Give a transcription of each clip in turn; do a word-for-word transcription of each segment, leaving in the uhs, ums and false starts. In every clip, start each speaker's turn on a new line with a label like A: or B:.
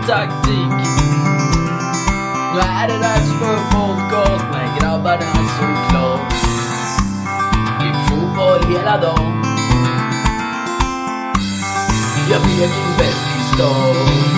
A: taktik. Nu är det dags för podcast med grabbarna såklart. Det är fotboll hela dagen. Jag vet din bäst i stan.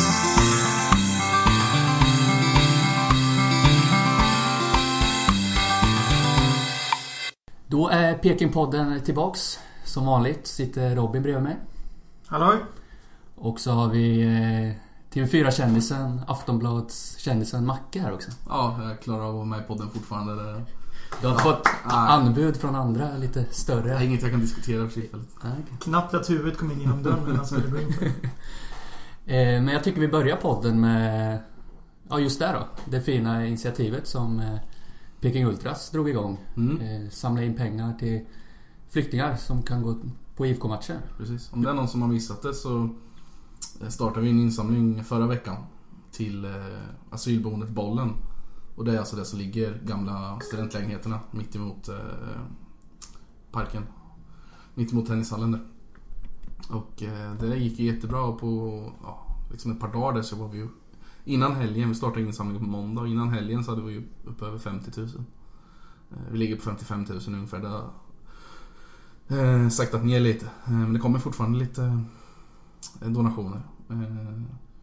B: Då är Pekingpodden tillbaks. Som vanligt sitter Robin bredvid mig.
C: Hallå.
B: Och så har vi eh, T V fyra-kändisen, Aftonblads kändisen Macke här också.
D: Ja, jag klarar av att vara med i podden fortfarande. Där.
B: Du har
D: ja.
B: fått
D: ah.
B: anbud från andra lite större.
D: Det är inget jag kan diskutera för tillfället.
B: Ah, okay.
C: Knappt att huvudet kom in genom dörren när han skulle gå in på det.
B: eh, Men jag tycker vi börjar podden med, ja just det då, det fina initiativet som eh, Peking Ultras drog igång.
D: Mm.
B: Eh, samla in pengar till flyktingar som kan gå på I F K-matcher.
D: Precis. Om det är någon som har missat det så startade vi en insamling förra veckan till eh, asylboendet Bollen. Och det är alltså det som ligger gamla studentlägenheterna mitt emot eh, parken. Mitt emot tennishallen där. Och eh, det gick ju jättebra och på ja, liksom ett par dagar där så var vi ju innan helgen, vi startade insamlingen på måndag och innan helgen så hade vi ju uppe över femtio tusen. Eh, vi ligger på femtiofem tusen ungefär där. Eh, saktat ner lite. Eh, men det kommer fortfarande lite eh, donationer. Eh,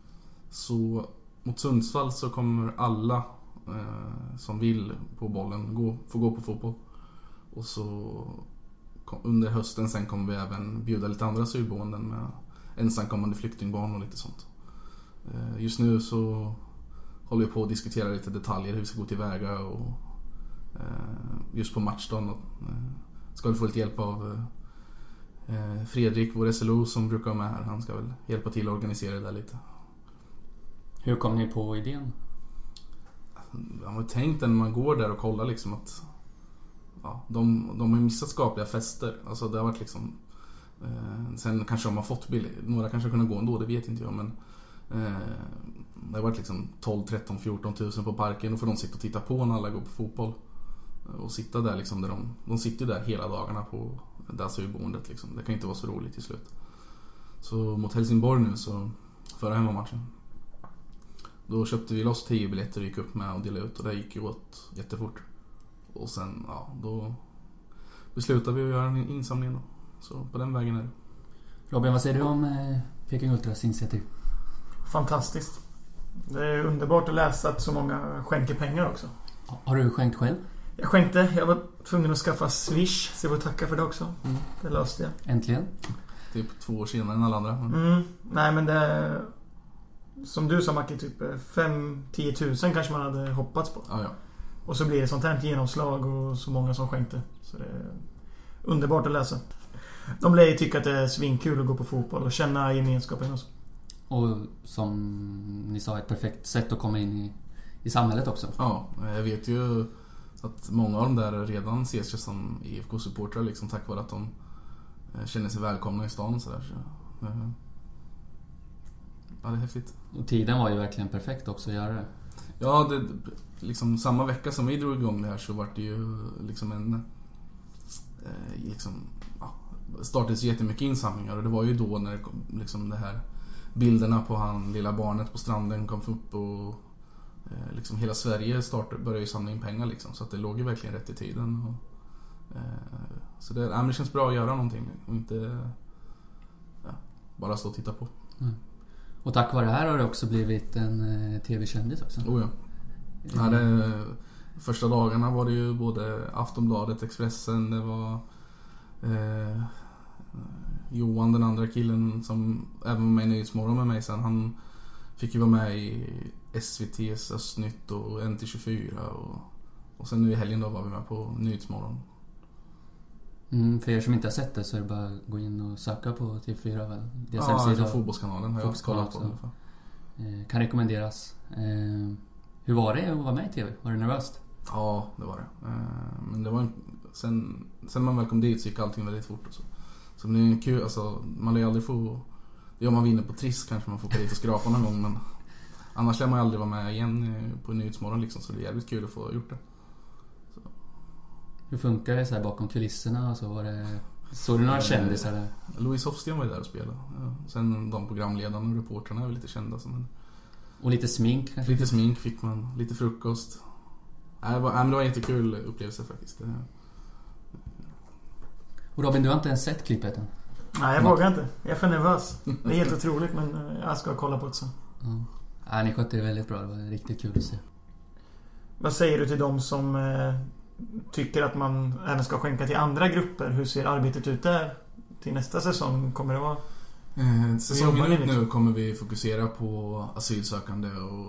D: så mot Sundsvall så kommer alla eh, som vill på Bollen gå, få gå på fotboll. Och så kom, under hösten sen kommer vi även bjuda lite andra asylboenden med ensamkommande flyktingbarn och lite sånt. Eh, just nu så håller vi på att diskutera lite detaljer hur vi ska gå tillväga och eh, just på matchdagen och, eh, ska vi få lite hjälp av eh, Fredrik, vår S L O som brukar vara med här. Han ska väl hjälpa till att organisera det där lite.
B: Hur kom ni på idén?
D: Jag har tänkt när man går där och kollar liksom att ja, de, de har missat skapliga fester. Alltså det har varit liksom eh, sen kanske de har fått billig. Några kanske kunna gå ändå, det vet inte jag. Men eh, det har varit liksom tolv, tretton, fjorton tusen på parken. Och får de sitta och titta på när alla går på fotboll. Och sitta där liksom där de, de sitter där hela dagarna på det asylboendet liksom. Det kan inte vara så roligt till slut. Så mot Helsingborg nu så förra hemmamatchen då köpte vi loss tio biljetter och gick upp med och delade ut och det gick ju åt jättefort. Och sen ja, då beslutade vi att göra en insamling då. Så på den vägen är det.
B: Robin, vad säger du om eh, Peking Ultras initiativ?
C: Fantastiskt. Det är underbart att läsa att så många skänker pengar också.
B: Har du skänkt själv?
C: Jag skänkte, jag var tvungen att skaffa Swish. Så jag får tacka för det också. Mm. Det löste jag.
B: Äntligen.
D: Typ två år senare än alla andra. Mm.
C: Mm. Nej men det, som du sa Macke, typ fem till tio tusen kanske man hade hoppats på.
D: Ja, ja.
C: Och så blir det sånt här genomslag och så många som skänkte. Så det är underbart att läsa. De lär ju tycka att det är svinkul att gå på fotboll och känna gemenskapen också.
B: Och som ni sa, ett perfekt sätt att komma in i, i samhället också.
D: Ja, jag vet ju att många av dem där redan ses ju som I F K-supportrar liksom, tack vare att de känner sig välkomna i stan och sådär. Så, ja, det är häftigt.
B: Och tiden var ju verkligen perfekt också att göra det.
D: Ja, det, liksom samma vecka som vi drog igång det här så var det ju liksom en eh, liksom, ja, startades jättemycket insamlingar och det var ju då när liksom det här bilderna på han lilla barnet på stranden kom upp och liksom hela Sverige startade, började ju samla in pengar liksom, så att det låg ju verkligen rätt i tiden och, eh, så det, ja, det känns bra att göra någonting och inte ja, bara stå och titta på.
B: Mm. Och tack vare det här har det också blivit en eh, tv-kändis också.
D: Oh ja. Ja, det, första dagarna var det ju både Aftonbladet, Expressen, det var eh, Johan, den andra killen som även var med i Nyhetsmorgon med mig sen, han fick ju vara med i S V T:s Östnytt och N T tjugofyra och, och sen nu i helgen då var vi med på Nyhetsmorgon.
B: Mm, för er som inte har sett det så är det bara att gå in och söka på T V fyra väl?
D: Ja, alltså fotbollskanalen har jag kollat på.
B: Eh, kan rekommenderas. Eh, hur var det att vara med i T V? Var det nervöst?
D: Ja, det var det. Eh, men det var en, sen, sen man väl kom dit så gick allting väldigt fort och så. Så det är kul, alltså man lär ju aldrig få, ja, om man vinner på Triss kanske man får åka dit och skrapa någon gång, men annars lär man aldrig vara med igen på Nyhetsmorgon liksom, så det är jävligt kul att få gjort det. Så.
B: Hur funkar det så här bakom kulisserna? Alltså var det, såg du några kändisar där?
D: Louise Hofsten var ju där och spelade. Ja. Sen de programledarna och reportrarna är väl lite kända. Men
B: Och lite smink kanske?
D: Lite smink fick man, lite frukost. Äh, det, var, äh, det var en jättekul upplevelse faktiskt. Det...
B: Och Robin, du har inte ens sett klippet än?
C: Nej, jag vågar inte. Jag är för nervös. Det är helt otroligt, men jag ska kolla på det sen.
B: Ja. Ja, ni skötte det väldigt bra. Det var riktigt kul att se. Vad
C: säger du till dem som eh, tycker att man även ska skänka till andra grupper? Hur ser arbetet ut där? Till nästa säsong kommer det vara...
D: Eh, säsongen ut nu kommer vi fokusera på asylsökande och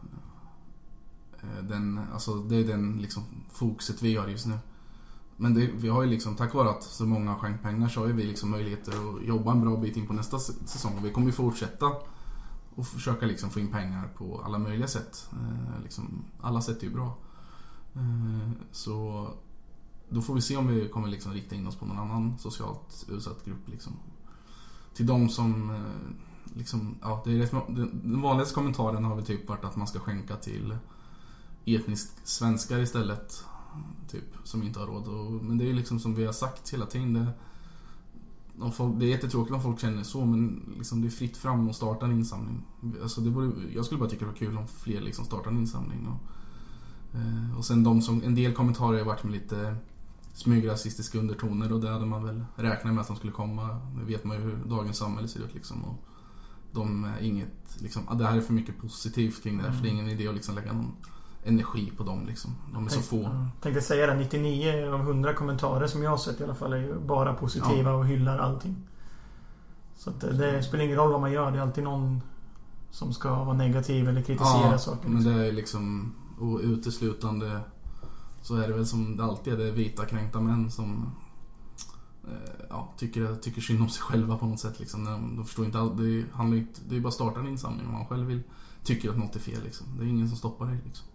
D: eh, den, alltså det är den liksom fokuset vi har just nu. Men det, vi har ju liksom, tack vare att så många har skänkt pengar, så har vi liksom möjligheter att jobba en bra bit in på nästa säsong. Och vi kommer ju fortsätta och försöka liksom få in pengar på alla möjliga sätt. Eh, liksom, alla sätt är ju bra. Eh, så då får vi se om vi kommer liksom rikta in oss på någon annan socialt utsatt grupp liksom. Till de som eh, liksom, ja, det är rätt, den vanligaste kommentaren har väl typ varit att man ska skänka till etniskt svenskar istället, typ, som inte har råd. Och, men det är liksom som vi har sagt hela tiden, det, de folk, det är jättetråkigt om folk känner så, men liksom det är fritt fram att starta en insamling. Alltså det borde, jag skulle bara tycka det var kul om fler liksom startar en insamling. Och, eh, och sen de som, en del kommentarer har varit med lite smygrasistiska undertoner, och det hade man väl räknat med att de skulle komma. Nu vet man ju hur dagens samhälle ser ut liksom, och de är inget liksom, det här är för mycket positivt kring det här, mm. så det är ingen idé att liksom lägga någon energi på dem liksom. De är
C: Tänk,
D: så få.
C: Jag tänkte säga det, nittionio av hundra kommentarer som jag har sett i alla fall är ju bara positiva, ja. Och hyllar allting. Så att det, det spelar ingen roll vad man gör, det är alltid någon som ska vara negativ eller kritisera, ja, saker.
D: Men det är liksom, och uteslutande så är det väl som det alltid är, det vita kränkta män som eh, ja, tycker, tycker synd om sig själva på något sätt liksom. De, de förstår inte allt, det handlar inte, det är bara att starta en insamling om man själv vill, tycker att något är fel liksom. Det är ingen som stoppar dig liksom.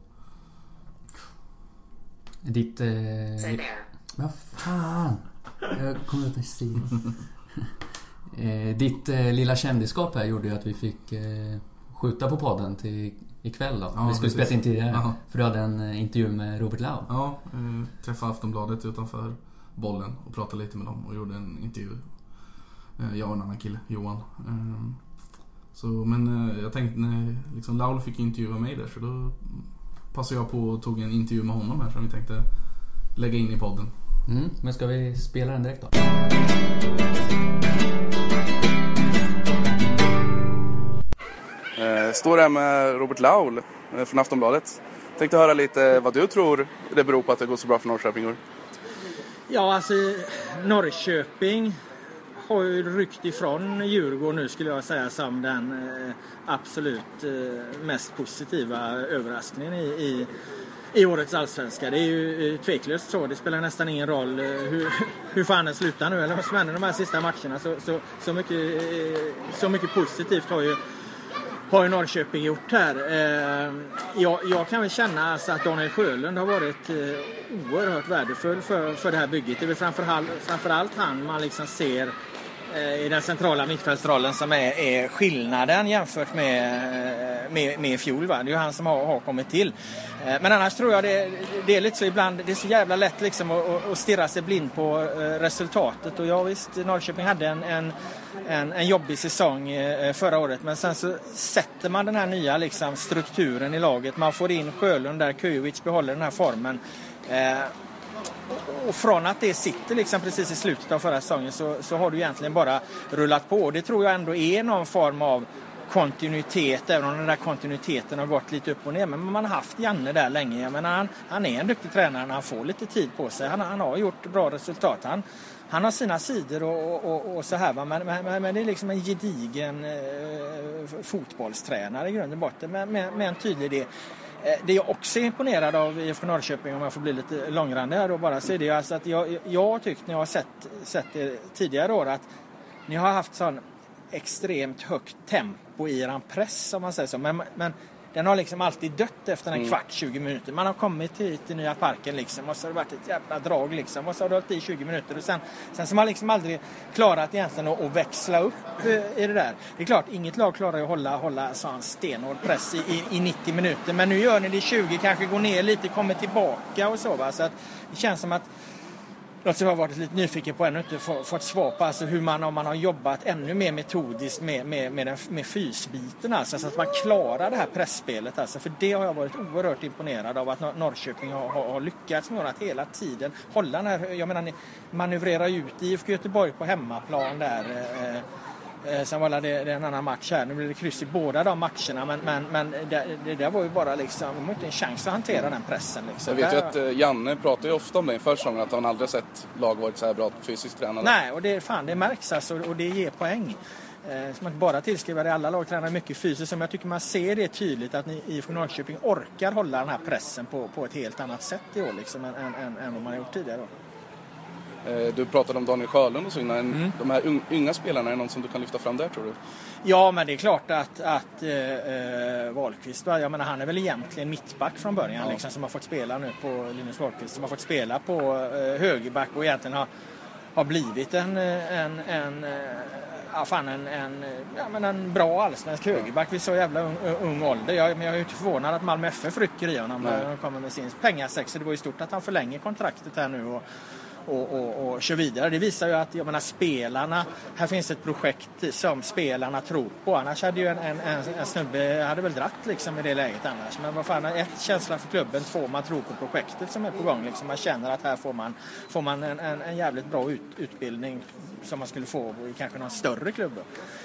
B: Ditt... Eh... Vad fan? Jag kommer ut en stil. eh, ditt eh, lilla kändisskap här gjorde ju att vi fick eh, skjuta på podden till ikväll då. Ja, vi skulle spela in tidigare. Ja. För du hade en eh, intervju med Robert Lau.
D: Ja, eh, träffade Aftonbladet utanför Bollen och pratade lite med dem och gjorde en intervju. Eh, jag och en annan kille, Johan. Eh, så, men eh, jag tänkte när liksom, Lau fick intervjua mig där, så då passade jag på och tog en intervju med honom här som vi tänkte lägga in i podden.
B: Mm, men ska vi spela den direkt då?
E: Eh, står här med Robert Lau eh, från Aftonbladet. Tänkte höra lite vad du tror det beror på att det går så bra för Norrköping år.
F: Ja, alltså Norrköping har ju ryckt ifrån Djurgården nu, skulle jag säga, som den eh, absolut eh, mest positiva överraskningen i, i, i årets allsvenska. Det är ju eh, tveklöst så. Det spelar nästan ingen roll eh, hur, hur fan det slutar nu eller vad som händer de här sista matcherna. Så, så, så, mycket, eh, så mycket positivt har ju, har ju Norrköping gjort här. Eh, jag, jag kan väl känna alltså att Daniel Sjölund har varit eh, oerhört värdefull för, för det här bygget. Det är väl framförallt, framförallt han man liksom ser i den centrala mittfältsrollen som är, är skillnaden jämfört med, med, med fjol. Va? Det är ju han som har, har kommit till. Men annars tror jag det, det är lite så ibland, det är så jävla lätt liksom att, att stirra sig blind på resultatet. Och ja visst, Norrköping hade en, en, en, en jobbig säsong förra året, men sen så sätter man den här nya liksom, strukturen i laget. Man får in Sjölund där, Kujovic behåller den här formen. Och från att det sitter liksom precis i slutet av förra säsongen så, så har du egentligen bara rullat på. Och det tror jag ändå är någon form av kontinuitet, även om den där kontinuiteten har gått lite upp och ner. Men man har haft Janne där länge. Men han, han är en duktig tränare när han får lite tid på sig. Han, han har gjort bra resultat. Han, han har sina sidor och, och, och så här. Va? Men, men, men det är liksom en gedigen eh, fotbollstränare i grunden botten med, med, med en tydlig idé. Det jag också är imponerad av I F K Norrköping, om jag får bli lite långrandig här då bara, så är det alltså att jag, jag har tyckt när jag har sett, sett det tidigare år att ni har haft sån extremt högt tempo i er press, om man säger så. Men, men den har liksom alltid dött efter en mm. kvart, tjugo minuter. Man har kommit hit till nya parken liksom, och så har det varit ett jävla drag liksom, och så har det hållit i tjugo minuter. Och sen, sen så har man liksom aldrig klarat egentligen att, att växla upp i det där. Det är klart, inget lag klarar att hålla, hålla sån stenhård press i, i, i nittio minuter. Men nu gör ni det i tjugo, kanske går ner lite, kommer tillbaka och så va. Så att det känns som att något som jag har varit lite nyfiken på ännu inte få, fått svar på, alltså hur man, om man har jobbat ännu mer metodiskt med, med, med, den, med fysbiten, alltså, så att man klarar det här pressspelet, alltså, för det har jag varit oerhört imponerad av att Nor- Norrköping har, har, har lyckats med att hela tiden hålla den här, jag menar, ni manövrerar ut I F K Göteborg på hemmaplan där. Eh, Eh, sen var det, det är en annan match här. Nu blir det kryss i båda de matcherna. Men, men, men det, det där var ju bara liksom, de har inte en chans att hantera den pressen. Liksom.
E: Jag vet
F: där,
E: ju att Janne pratar ju ofta om det i försäsongen, att han aldrig sett lag varit så här bra fysiskt tränade.
F: Nej, och det, fan, det märks alltså, och det ger poäng. Eh, som att bara tillskriva det, alla lag tränar mycket fysiskt. Som jag tycker man ser det tydligt att ni I F K Norrköping orkar hålla den här pressen på, på ett helt annat sätt i år liksom, än, än, än, än vad man har gjort tidigare då.
E: Du pratade om Daniel Sjölund och så innan.
F: Mm.
E: De här unga spelarna, är någon som du kan lyfta fram där, tror du?
F: Ja, men det är klart att, att äh, Wahlqvist, jag menar, han är väl egentligen mittback från början, ja. liksom, som har fått spela nu på Linus Wahlqvist, som har fått spela på äh, högerback och egentligen har, har blivit en, en, en, ja, fan, en, en, ja, men en bra allsvensk högerback vid så jävla ung, ung ålder. Jag, men jag är inte förvånad att Malmö F F rycker i honom när de kommer med sin pengasex. Det var ju stort att han förlänger kontraktet här nu och Och, och, och kör vidare. Det visar ju att, jag menar, spelarna, här finns ett projekt som spelarna tror på. Annars hade ju en, en, en, en snubbe hade väl dratt liksom i det läget annars. Men vad fan, ett, känsla för klubben, två, man tror på projektet som är på gång liksom. Man känner att här får man, får man en, en, en jävligt bra ut, utbildning som man skulle få i kanske någon större klubb.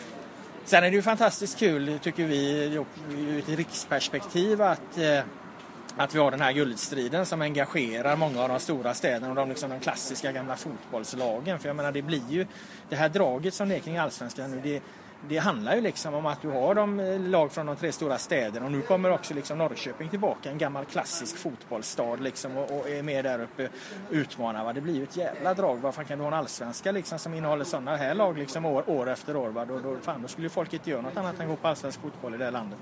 F: Sen är det ju fantastiskt kul, tycker vi, ur ett riksperspektiv att eh, att vi har den här guldstriden som engagerar många av de stora städerna och de, liksom, de klassiska gamla fotbollslagen. För jag menar, det blir ju det här draget som det är kring allsvenskan nu, det, det handlar ju liksom om att du har de lag från de tre stora städerna, och nu kommer också liksom Norrköping tillbaka, en gammal klassisk fotbollsstad liksom, och, och är med där uppe, utmanar. Va? Det blir ju ett jävla drag. Varför kan du ha en allsvenska liksom, som innehåller sådana här lag liksom, år, år efter år? Va? Då, då, fan, då skulle ju folk inte göra något annat än gå på allsvensk fotboll i det här landet.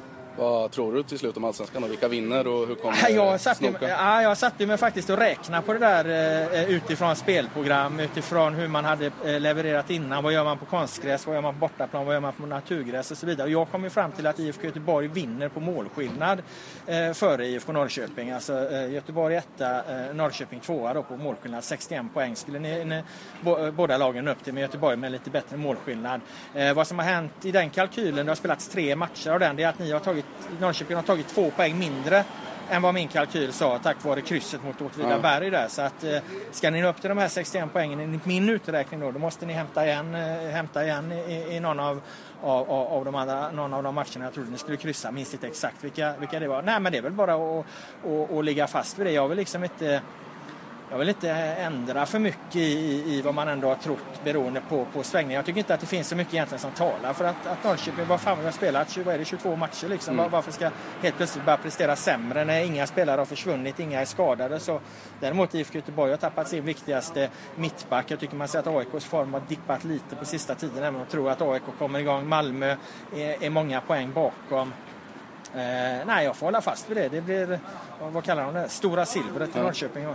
E: Vad tror du till slut om allsvenskan och vilka vinner och hur kommer
F: jag satt ju, ja, jag satt ju med faktiskt att räkna på det där eh, utifrån spelprogram, utifrån hur man hade eh, levererat innan. Vad gör man på konstgräs, vad gör man på bortaplan, vad gör man på naturgräs och så vidare. Och jag kom ju fram till att I F K Göteborg vinner på målskillnad eh, före I F K Norrköping. Alltså eh, Göteborg etta, eh, Norrköping tvåa då på målskillnad, sextioen poäng skulle ni, ni bo, båda lagen upp till, med Göteborg med lite bättre målskillnad. Eh, vad som har hänt i den kalkylen, det har spelats tre matcher av den, det är att ni har tagit Norrköping har tagit två poäng mindre än vad min kalkyl sa, tack vare krysset mot Åtvidaberg där. Så att eh, ska ni nå upp till de här sextioen poängen i min uträkning då, då måste ni hämta igen, eh, hämta igen i, i någon av, av, av, de andra, någon av de matcherna jag trodde ni skulle kryssa. Minns inte exakt vilka, vilka det var. Nej, men det är väl bara att, att, att ligga fast vid det. Jag vill liksom inte Jag vill inte ändra för mycket i, i vad man ändå har trott beroende på, på svängning. Jag tycker inte att det finns så mycket egentligen som talar för att, att Norrköping, vad fan vi har spelat, vad är det, tjugotvå matcher liksom. Mm. Varför ska helt plötsligt bara prestera sämre när inga spelare har försvunnit, inga är skadade. Så däremot I F K Göteborg har tappat sin viktigaste mittback. Jag tycker man ser att A I K:s form har dippat lite på sista tiden, även om jag tror att A I K kommer igång. Malmö är, är många poäng bakom. Eh, nej, jag får hålla fast vid det. Det blir, vad kallar de det? Stora silvret i Norrköping.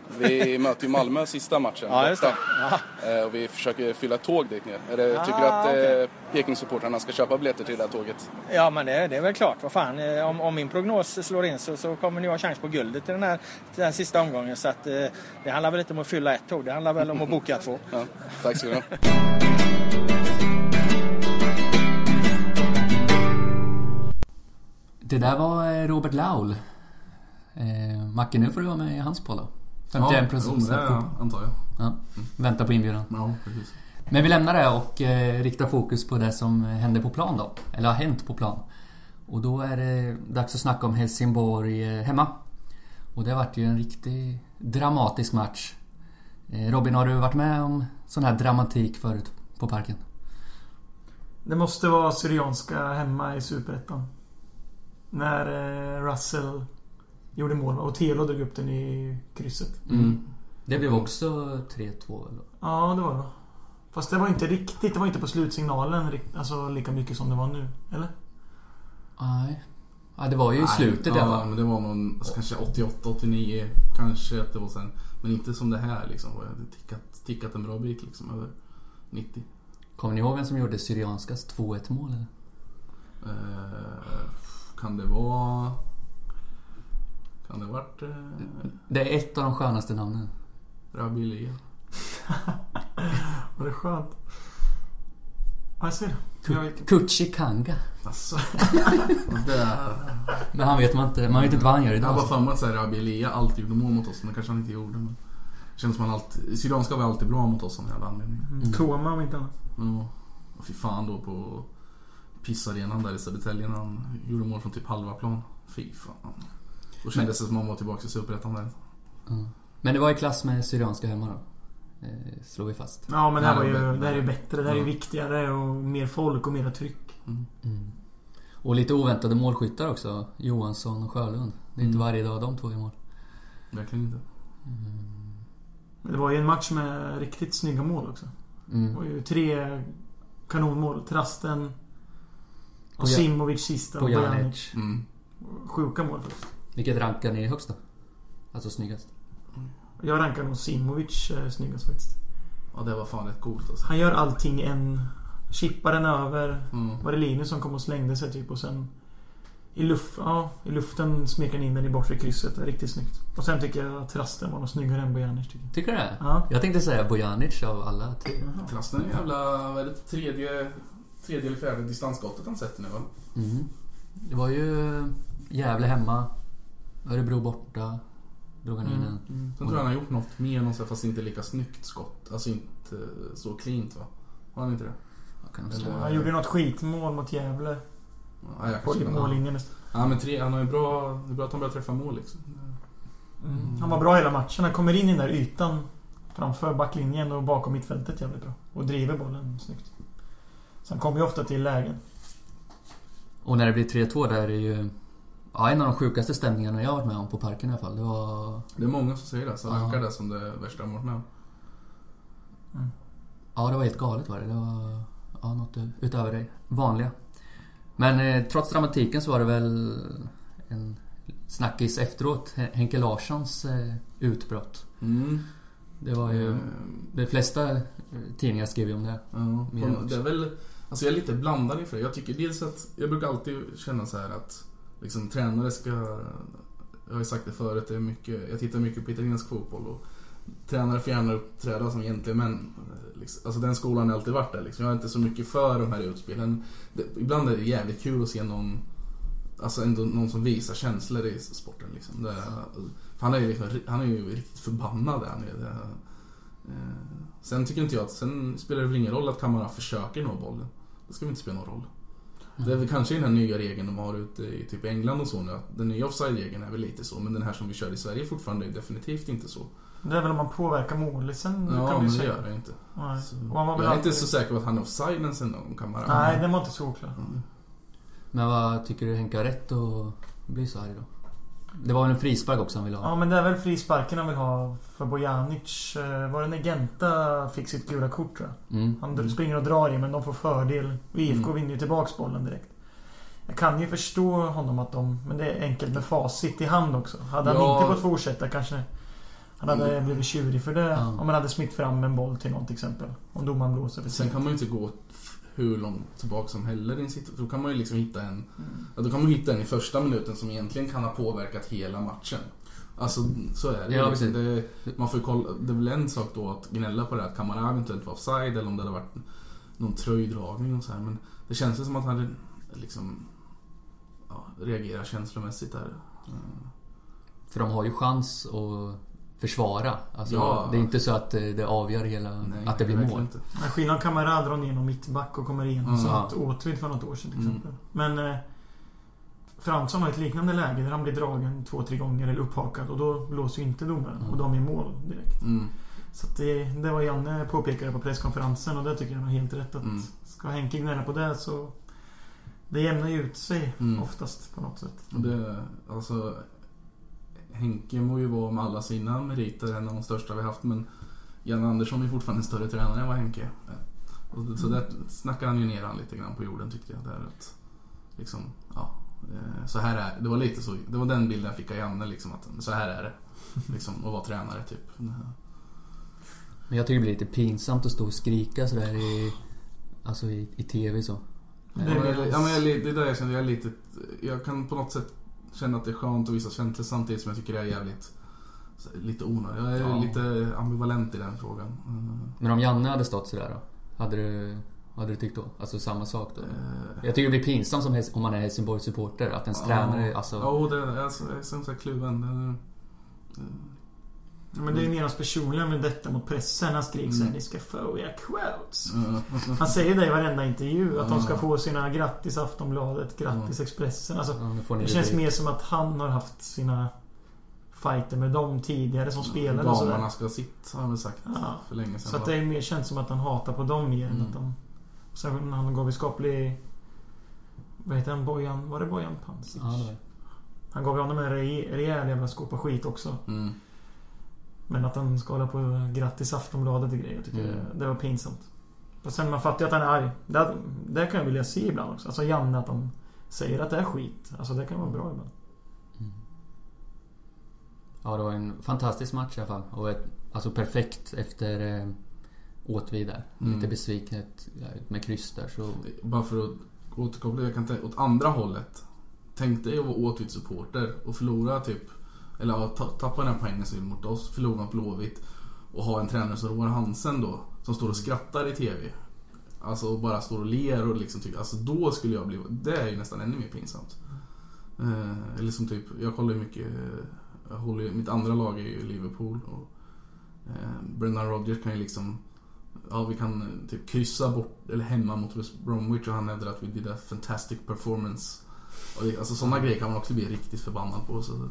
E: Vi möter ju Malmö sista matchen.
F: Ja, just det.
E: Ja. Och vi försöker fylla ett tåg dit ner. Är det, tycker du att okay. Peking-supportrarna ska köpa biljetter till det här tåget?
F: Ja, men det, det är väl klart. Vad fan, om, om min prognos slår in så, så kommer ni ha chans på guldet till den här, till den här sista omgången. Så att, det handlar väl inte om att fylla ett tåg. Det handlar väl om att boka två.
E: Ja, tack så mycket.
B: Det där var Robert Laul. Eh, Macke, nu får du vara med i hans podd då. femtioen procent
D: ja, ja, antar jag.
B: Ja, mm. Vänta på inbjudan.
D: Ja, precis.
B: Men vi lämnar det och eh, riktar fokus på det som händer på plan då. Eller har hänt på plan. Och då är det dags att snacka om Helsingborg eh, hemma. Och det har varit ju en riktigt dramatisk match. eh, Robin, har du varit med om sån här dramatik förut på Parken?
C: Det måste vara Syrianska hemma i Superettan. När eh, Russell gjorde mål och Telo drog upp den i krysset.
B: Mm. Det blev också tre två eller?
C: Ja, det var det. Fast det var inte riktigt, det var inte på slutsignalen alltså lika mycket som det var nu, eller?
B: Nej. Ja, det var ju i slutet
D: Nej,
B: där,
D: ja,
B: va?
D: men det var någon, kanske åttioåtta åttionio kanske att det var sen, men inte som det här liksom. Det hade tickat, tickat en bra bit liksom över nittio.
B: Kommer ni ihåg vem som gjorde Syrianskas två ett mål eller?
D: Eh, kan det vara Kan det ha varit... Eh...
B: Det är ett av de skönaste namnen.
D: Rabi Elia.
C: Var det skönt? Ja, jag ser det.
B: Kutsi Kanga.
D: Alltså. det...
B: Men han vet man inte. Man vet inte vad han gör idag.
D: Jag var för mig att säga Rabi Elia alltid gjorde mål mot oss, men det kanske han inte gjorde. Men det känns som han alltid... Syrianska var alltid bra mot oss om jävla anledning.
C: Mm. Toma om inte annat.
D: Ja. Och fy fan då på pissarenan där i Södertälje när han gjorde mål från typ halva plan. Fy fan. Då kändes det som man var tillbaka i Superettan där.
B: Mm. Men det var i klass med Syrianska hemma då. Eh, slår vi fast.
C: Ja, men det här, var ju, det här är ju bättre. Det här är ju viktigare och mer folk och mer tryck.
D: Mm.
B: Mm. Och lite oväntade målskyttar också. Johansson och Sjölund. Det är inte varje dag de två i mål.
D: Verkligen inte.
B: Mm.
C: Men det var ju en match med riktigt snygga mål också.
B: Mm.
C: Det var ju tre kanonmål. Trasten och
B: Boja-
C: Simovic sista och Bojanic.
D: Mm.
C: Sjuka mål faktiskt.
B: Vilket rankar ni högst då? Alltså snyggast?
C: Jag rankar nog Simovic eh, snyggast faktiskt.
D: Ja, det var fan rätt coolt alltså.
C: Han gör allting en... Chippar den över.
D: Mm.
C: Var det Linus som kom och slängde sig typ och sen... I, luft, ja, i luften smekar in den i bortre krysset. Det är riktigt snyggt. Och sen tycker jag att Trasten var nog snyggare än Bojanic. Tycker,
B: tycker du det?
C: Ja.
B: Jag tänkte säga Bojanic av alla tre.
D: Trasten är jävla... Vad är det? Tredje, tredje eller fjärde distansskottet han sätter nu va?
B: Mm. Det var ju Gävle hemma. Örebro borta. Drog han in
C: Mm.
B: en.
C: Mm.
D: Sen tror jag han har gjort något mer något, fast inte lika snyggt skott. Alltså inte så cleant va? Var han inte det?
B: Jag kan nog
D: Eller-
B: säga.
C: Han gjorde något skitmål mot Gävle.
D: Ja, jag
C: På
D: kanske-
C: mållinjen nästan.
D: Ja, men tre, han har ju bra... Det är bra att han börjar träffa mål liksom.
C: Mm. Han var bra hela matchen. Han kommer in i den där ytan framför backlinjen och bakom mittfältet jävligt bra. Och driver bollen snyggt. Så han kommer ju ofta till lägen.
B: Och när det blir tre två där är ju... Ja, en av de sjukaste stämningarna jag har varit med om på parken i alla fall. Det var...
D: Det är många som säger det. Så
B: Ja.
D: rankar det som det värsta jag har varit med om.
C: Mm.
B: Ja, det var helt galet var det. Det var ja, något utöver det vanliga. Men eh, trots dramatiken så var det väl en snackis efteråt. Henke Larssons eh, utbrott.
D: Mm.
B: Det var ju...
D: Eh,
B: De flesta eh, tidningar skrev ju om det.
D: Ja,
B: Mer
D: på-
B: också.
D: det är väl... Alltså jag är lite blandad inför det. Jag tycker dels att... Jag brukar alltid känna så här att... Liksom tränare ska... Jag har ju sagt det förut. Det är mycket, jag tittar mycket på italiensk fotboll och... Tränare får gärna uppträda som gentlemän. Liksom. Alltså den skolan har alltid varit där liksom. Jag är inte så mycket för de här utspelen. Det, ibland är det jävligt kul att se någon... Alltså ändå någon som visar känslor i sporten liksom. Det, han är ju liksom, han är ju riktigt förbannad där. Han är, det, eh, sen tycker inte jag att... Sen spelar det väl ingen roll att Kamara försöker nå bollen. Det ska väl inte spela någon roll. Det är väl kanske den här nya regeln de har ute i typ England och så nu. Att den nya offside-regeln är väl lite så. Men den här som vi kör i Sverige fortfarande är definitivt inte så.
C: Det är väl om man påverkar målisen.
D: Ja,
C: kan vi
D: men det
C: säga.
D: gör jag inte.
C: Nej.
D: Så,
C: Och han var väl
D: jag är
C: alltid-
D: inte så säker på att han är offside sen om Kamara.
C: Nej, det var inte så klart.
D: Mm.
B: Men vad tycker du Henke har rätt att bli så här då? Det var en frispark också han ville ha.
C: Ja, men det är väl frisparken han vill ha för Bojanic. Eh, Var det när Genta fick sitt gula kort tror jag.
B: Mm.
C: Han
D: Mm.
C: springer och drar i men de får fördel. Och I F K
D: Mm.
C: vinner ju tillbaks bollen direkt. Jag kan ju förstå honom att de... Men det är enkelt med facit i hand också. Hade han
D: Ja.
C: inte fått fortsätta kanske... Han hade
D: Mm.
C: blivit tjurig för det.
B: Ja.
C: Om man hade smitt fram en boll till något exempel. Om domaren blåser för
D: Sen
C: sig.
D: kan man ju inte gå hur långt tillbaka som heller i en situation. Då kan man ju liksom hitta en...
C: Mm.
D: Ja, då kan man hitta en i första minuten som egentligen kan ha påverkat hela matchen. Alltså så är det,
B: Ja,
D: liksom,
B: precis.
D: det man får ju kolla, det är väl en sak då att gnälla på det att Kamara eventuellt var offside eller om det hade varit någon tröjdragning och så här, men det känns ju som att han hade liksom ja, reagerar känslomässigt där. Mm.
B: För de har ju chans att försvara. Alltså,
D: Ja.
B: det är inte så att det det avgör hela...
D: Nej,
B: att det blir
D: verkligen
B: mål.
D: inte.
C: Men skillnad Kamara drar ner någon mittback och kommer igen.
D: Mm.
C: Så att Åtvid för något år sedan till
D: Mm.
C: exempel. Men eh, Fransson har ett liknande läge där han blir dragen två, tre gånger eller upphakad. Och då blåser ju inte domaren.
B: Mm.
C: Och de är i mål direkt.
D: Mm.
C: Så att det, det var Janne påpekade på presskonferensen. Och det tycker jag var helt rätt. Att
D: Mm.
C: ska Henke gnälla på det så... Det jämnar ju ut sig
D: Mm.
C: oftast på något sätt.
D: Och det, alltså Henke må ju vara med alla sina meriter en av de största vi haft, men Jan Andersson är fortfarande en större tränare än vad Henke. Och så där snackar han ju ner han lite grann på jorden tyckte jag. Där att, liksom, ja, så här är det. Var lite så, det var den bilden jag fick av Janne liksom, att så här är det. Liksom, att vara tränare typ.
B: Men jag tycker det blir lite pinsamt att stå och skrika sådär i... Alltså i, i tv så.
C: Det
D: Ja,
C: är
D: men
C: väl-
D: jag, ja, men jag, det är där jag känner jag är lite, jag kan på något sätt känna att det är skönt att visa känslor samtidigt som jag tycker det är jävligt lite onödigt. Jag är
B: Ja.
D: lite ambivalent i den frågan. Mm.
B: Men om Janne hade stått sådär då? Hade du, hade du tyckt då? Alltså samma sak då?
D: Uh.
B: Jag tycker det blir pinsamt som om man är Helsingborg-supporter. Att ens uh. tränare, alltså...
D: Ja, oh, det är alltså, som sagt kluven. Uh.
C: Men det är mer hans personliga med detta mot pressen. Han skriker mm. ni ska få era quotes. Mm. Han säger det i varenda intervju. Att mm. de ska få sina grattis Aftonbladet, grattis Expressen. Alltså, mm, det känns mer som att han har haft sina fighter med dem tidigare som spelare.
D: Och damerna ska sitta, har vi sagt ja. för länge sedan.
C: Så att det är mer känt som att han hatar på dem igen. Mm. Att de, sen när han gav i skaplig... Vad heter han? Bojan? Var det Bojan Pancic?
B: Ja, det var.
C: Han gav honom en rejäl jävla skopa skit också.
D: Mm.
C: Men att han ska hålla på grattis Aftonbladet och grejer, jag tycker mm. det, det var pinsamt. Och sen man fattar ju att han är arg. Det, det kan jag vilja se ibland också. Alltså Janne, att han säger att det är skit. Alltså det kan vara bra ibland.
B: Mm. Ja, det var en fantastisk match i alla fall. Och ett, alltså perfekt efter eh, Åtvid där. Mm. Lite besvikenhet med kryss där. Så...
D: Bara för att återkoppla, jag kan tänka åt andra hållet. Tänkte jag vara Åtvid supporter och förlora typ, eller tappa den här poängen mot oss, förlora mot Blåvitt och ha en tränare som Roar Hansen då, som står och skrattar i tv. Alltså och bara står och ler och liksom tycker, alltså då skulle jag bli, det är ju nästan ännu mer pinsamt. Eh, eller som typ, jag kollar ju mycket, jag håller, mitt andra lag är ju Liverpool och eh, Brendan Rodgers kan ju liksom, ja vi kan typ kryssa bort eller hemma mot West Bromwich och han hävdar att vi did a fantastic performance. Och det, alltså sådana grejer kan man också bli riktigt förbannad på så. Mm.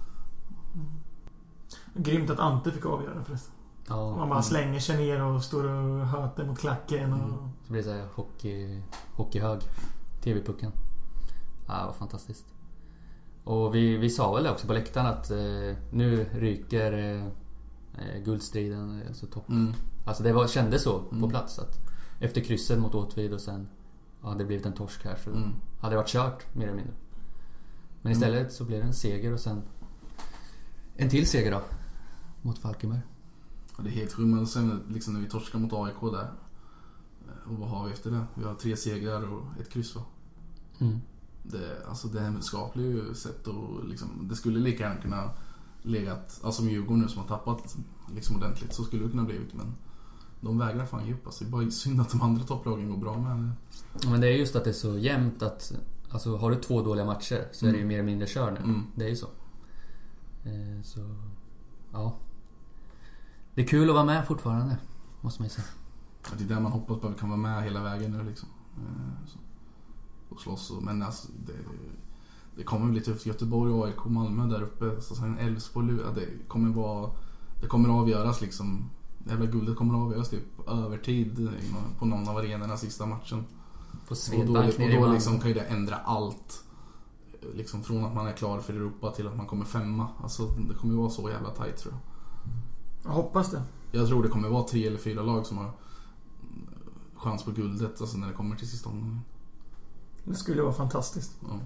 C: Grymt att Ante fick avgöra förresten.
B: Ja,
C: man bara slänger sig ner och står och höter mot klacken och...
B: Mm. Så blir det så här hockey, hockeyhög tv-pucken. Ja, det var fantastiskt. Och vi, vi sa väl också på läktaren att eh, nu ryker eh, guldstriden, alltså topp. Mm. Alltså det var, kändes så mm. på plats att efter krysset mot Åtvid och sen ja, hade det blivit en torsk här så mm. hade det varit kört mer eller mindre. Men istället mm. så blev det en seger och sen en till seger då mot Falkenberg.
D: Ja, det är helt sjukt, men sen liksom när vi torskar mot A I K där och vad har vi efter det? Vi har tre segrar och ett kryss va?
B: Mm.
D: Det, alltså det här skapligt ju sätt och liksom, det skulle lika gärna kunna legat, alltså som Djurgården nu som har tappat liksom ordentligt, så skulle det kunna blivit, men de vägrar fan ge upp. Alltså det är bara synd att de andra topplagen går bra med.
B: Men det är just att det är så jämnt att, alltså har du två dåliga matcher så mm. är det ju mer eller mindre kör nu. Mm. Det är ju så. Eh, så, ja. Det är kul att vara med fortfarande, måste man ju säga.
D: Ja, det är där man hoppas på att vi kan vara med hela vägen nu liksom. Eh, så. Och slåss och, men alltså det, det kommer bli tufft. Göteborg, A I K, Malmö där uppe, så sen Elfsborg, ja, det kommer vara, det kommer avgöras liksom, jävla guldet kommer avgöras typ övertid på någon av arenorna sista matchen.
B: På
D: och då, och då liksom kan ju det ändra allt liksom från att man är klar för Europa till att man kommer femma. Alltså det kommer vara så jävla tight tror jag.
C: Jag hoppas det.
D: Jag tror det kommer vara tre eller fyra lag som har chans på guldet alltså när det kommer till sista omgången.
C: Det skulle vara fantastiskt.
D: Ja.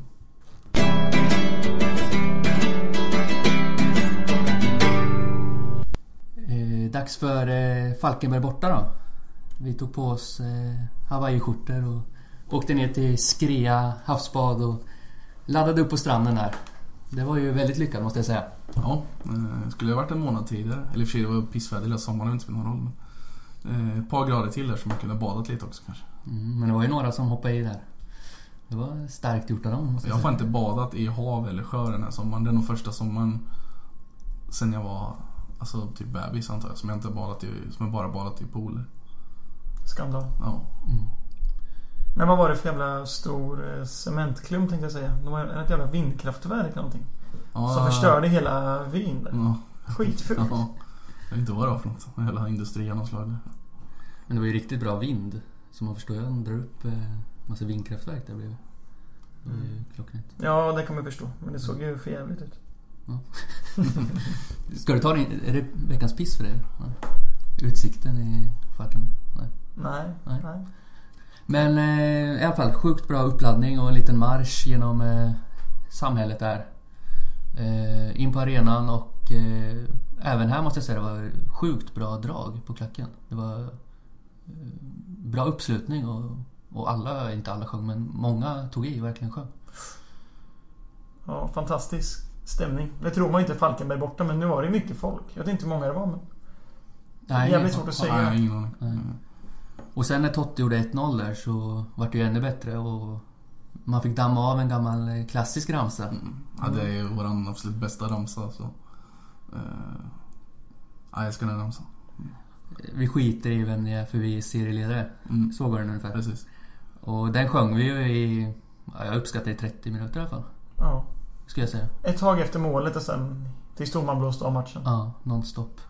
B: Eh, dags för eh, Falkenberg borta då. Vi tog på oss eh, Hawaii-skjortor och åkte ner till Skrea havsbad och laddade upp på stranden här. Det var ju väldigt lyckat måste jag säga.
D: Ja, eh, skulle ha varit en månad tidigare. Eller för sig det var pissväder hela sommaren, det inte spelat någon roll. Men, eh, ett par grader till där så man kunde ha badat lite också kanske.
B: Mm, men det var ju några som hoppade i där. Det var starkt gjort av dem måste
D: jag, jag har inte badat i hav eller sjö den här sommaren. Det är nog första sommaren sen jag var alltså typ bebis antar jag, som jag inte badat i, som jag bara badat i pooler.
C: Skandal.
D: Ja.
B: Mm.
C: Men vad var det för jävla stor cementklump tänkte jag säga. De var ett jävla vindkraftverk eller någonting. Ah. Som förstörde hela Wien där.
D: Ja.
C: Skitfult.
D: Ja. Jag vet inte vad det var för något. Hela industrin och slag.
B: Men det var ju riktigt bra vind. Så man förstår ju att de drar upp eh, massa vindkraftverk där blev. Det var ju klockrent.
C: Ja, det kan man förstå. Men det såg ju för jävligt ut.
B: Ja. Ska du ta din, är det veckans piss för dig? Ja. Utsikten i Falkenberg? Nej.
C: Nej, nej. nej.
B: Men eh, i alla fall sjukt bra uppladdning och en liten marsch genom eh, samhället där. Eh, in på arenan och eh, även här måste jag säga det var sjukt bra drag på klacken. Det var eh, bra uppslutning och, och alla, inte alla sjöng men många tog i, verkligen sjöng.
C: Ja, fantastisk stämning. Det tror man inte Falkenberg borta, men nu var det mycket folk. Jag vet inte hur många det var, men
B: Nej,
C: jävligt svårt att säga.
D: Nej, ingen aning.
B: Nej. Och sen när Totti gjorde ett noll där så var det ju ännu bättre och man fick damma av en gammal klassisk ramsa.
D: Mm. Ja, det är ju våran absolut bästa ramsa. Så. Uh, ja, jag ska den ramsa. Mm.
B: Vi skiter i vem ni är för vi är serieledare.
D: Mm.
B: Så var det ungefär.
D: Precis.
B: Och den sjöng vi ju i, ja, jag uppskattar i trettio minuter i alla fall.
C: Ja.
B: Ska jag säga.
C: Ett tag efter målet och sen tills domaren blåste av matchen.
B: Ja, nonstop.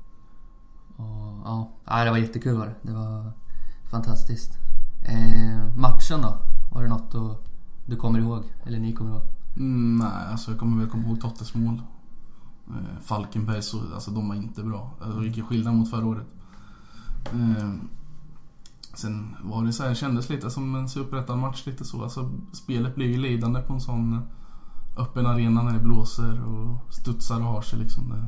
B: Och ja, ja, det var jättekul var det. Det var fantastiskt. Eh, matchen då? Var det något då du kommer ihåg? Eller ni kommer ihåg?
D: Mm, nej, alltså jag kommer väl komma ihåg Tottes mål. Eh, Falkenberg, så, alltså de var inte bra. Alltså, det gick ju skillnad mot förra året. Eh, sen var det så här, kändes lite som en superettan match lite så. Alltså, spelet blir ju lidande på en sån öppen arena när det blåser och studsar och har sig liksom. Det,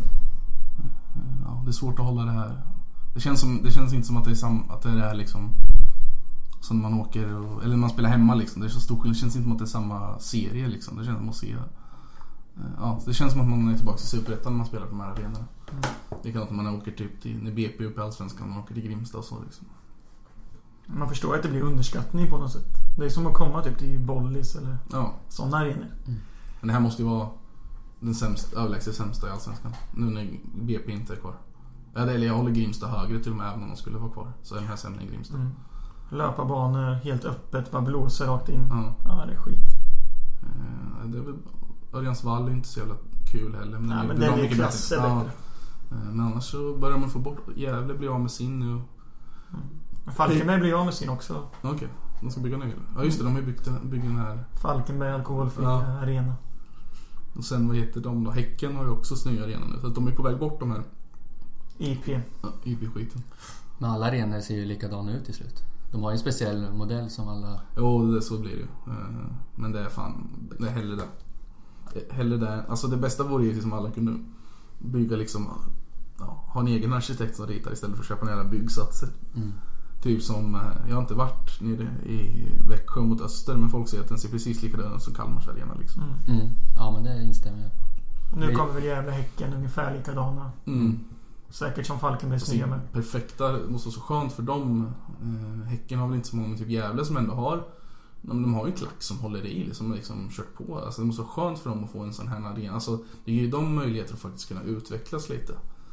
D: eh, ja, det är svårt att hålla det här. Det känns, som, det känns inte som att det är, sam, att det är liksom som man åker och, eller man spelar hemma liksom. Det är så stor skillnad. Det känns inte som att det är samma serie liksom. Det känns som att se. Ja, det känns som att man är tillbaka i superettan när man spelar på de här arenorna. Mm. Det kan att man åker typ till när B P upp i Allsvenskan, man åker till Grimsta och så liksom.
C: Man förstår att det blir underskattning på något sätt. Det är som att komma typ till Bollis eller
D: ja.
C: sådana arenor.
D: Mm. Men det här måste ju vara den sämsta, överlägset sämsta i Allsvenskan. Nu när B P inte är kvar. Ja, eller jag håller Grimsta högre till och med även om de skulle vara kvar. Så är den här sämre än Grimsta. Mm.
C: Löparbanor, helt öppet, bara blåser rakt in.
D: Ja,
C: ja det är skit.
D: Eh, det är väl Örjans Vall är inte så jävla kul heller. Men,
C: ja,
D: det,
C: men
D: det
C: den
D: är
C: är klasser
D: ja.
C: bättre.
D: Men annars så börjar man få bort. Gävle blir av med sin nu.
C: Mm. Falkenberg blir av med sin också.
D: Okej, okay. De ska bygga nya. Ja just det, de har ju byggt, byggt den här
C: Falkenberg alkoholfri
D: ja.
C: arena.
D: Och sen vad heter de då? Häcken har ju också snöa arena nu. Så att de är på väg bort de här
C: I P.
D: Ja, I P-skiten.
B: Men alla arenor ser ju likadana ut i slut. De har ju en speciell modell som alla...
D: Jo, det så blir det ju. Men det är fan, det är hellre där. Hellre där. Alltså det bästa vore ju liksom alla kunde bygga liksom, ja, ha en egen arkitekt som ritar istället för att köpa några byggsatser. Mm. Typ som, jag har inte varit nere i Växjö mot Öster, men folk säger att den ser precis likadan som Kalmars arena liksom.
B: Mm. Mm. Ja, men det instämmer jag på.
C: Nu kommer väl jävla Häcken ungefär likadana.
D: Mm.
C: Säkert som Falkenbergs nya med.
D: Perfekta, det måste vara så skönt för dem. eh, Häcken har väl inte så många med typ Gävle som ändå har. Men de har ju en klack som håller i liksom, liksom kört på. Alltså det måste vara skönt för dem att få en sån här arena. Alltså det ger ju dem möjligheter att faktiskt kunna utvecklas lite.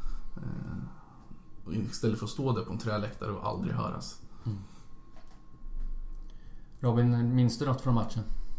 D: eh, Istället för att stå där på en träläktare och aldrig höras.
B: Mm. Robin, minns du något från matchen?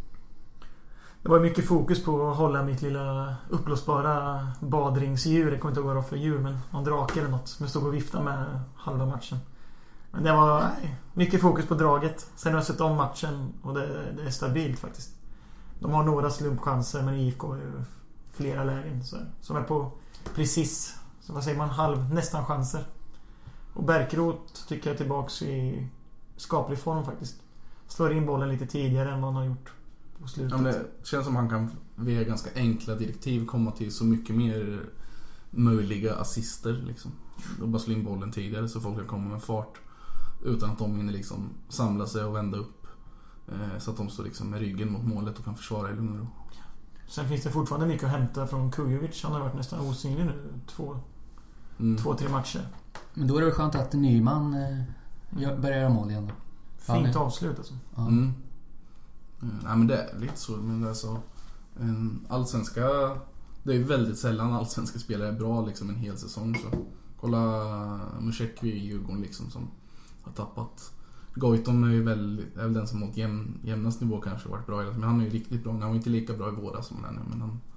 C: Det var mycket fokus på att hålla mitt lilla uppblåsbara badringsdjur. Jag kommer inte ihåg vad det var för djur, men någon drake eller något som jag stod och viftade med halva matchen. Men det var nej, mycket fokus på draget. Sen har jag sett om matchen och det, det är stabilt faktiskt. De har några slumpchanser, men I F K har ju flera lägen så, som är på precis, så vad säger man, halv, nästan chanser. Och Bärkroth tycker jag tillbaks i skaplig form faktiskt. Slår in bollen lite tidigare än vad han har gjort på slutet.
D: Ja, men det känns som han kan via ganska enkla direktiv komma till så mycket mer möjliga assister liksom. Och bara slå in bollen tidigare så folk kan komma med fart utan att de hinner liksom samla sig och vända upp, eh, så att de står liksom med ryggen mot målet och kan försvara i lugn och ro.
C: Sen finns det fortfarande mycket att hämta från Kujovic. Han har varit nästan osynlig nu två, mm. två tre matcher.
B: Men då är det väl skönt att Nyman eh, börjar göra mål igen då.
C: Fint avslut alltså.
B: Ja.
D: Mm. Mm, nej men det är lite så, men det är så en allsvenska, det är väldigt sällan allsvenska spelare är bra liksom en hel säsong så. Kolla Musekvi i Djurgården liksom som har tappat. Goitom är ju väldigt, är väl den som mot jämn, jämnast nivå kanske varit bra, men han är ju riktigt bra. Han var inte lika bra i våras som han är nu, men han,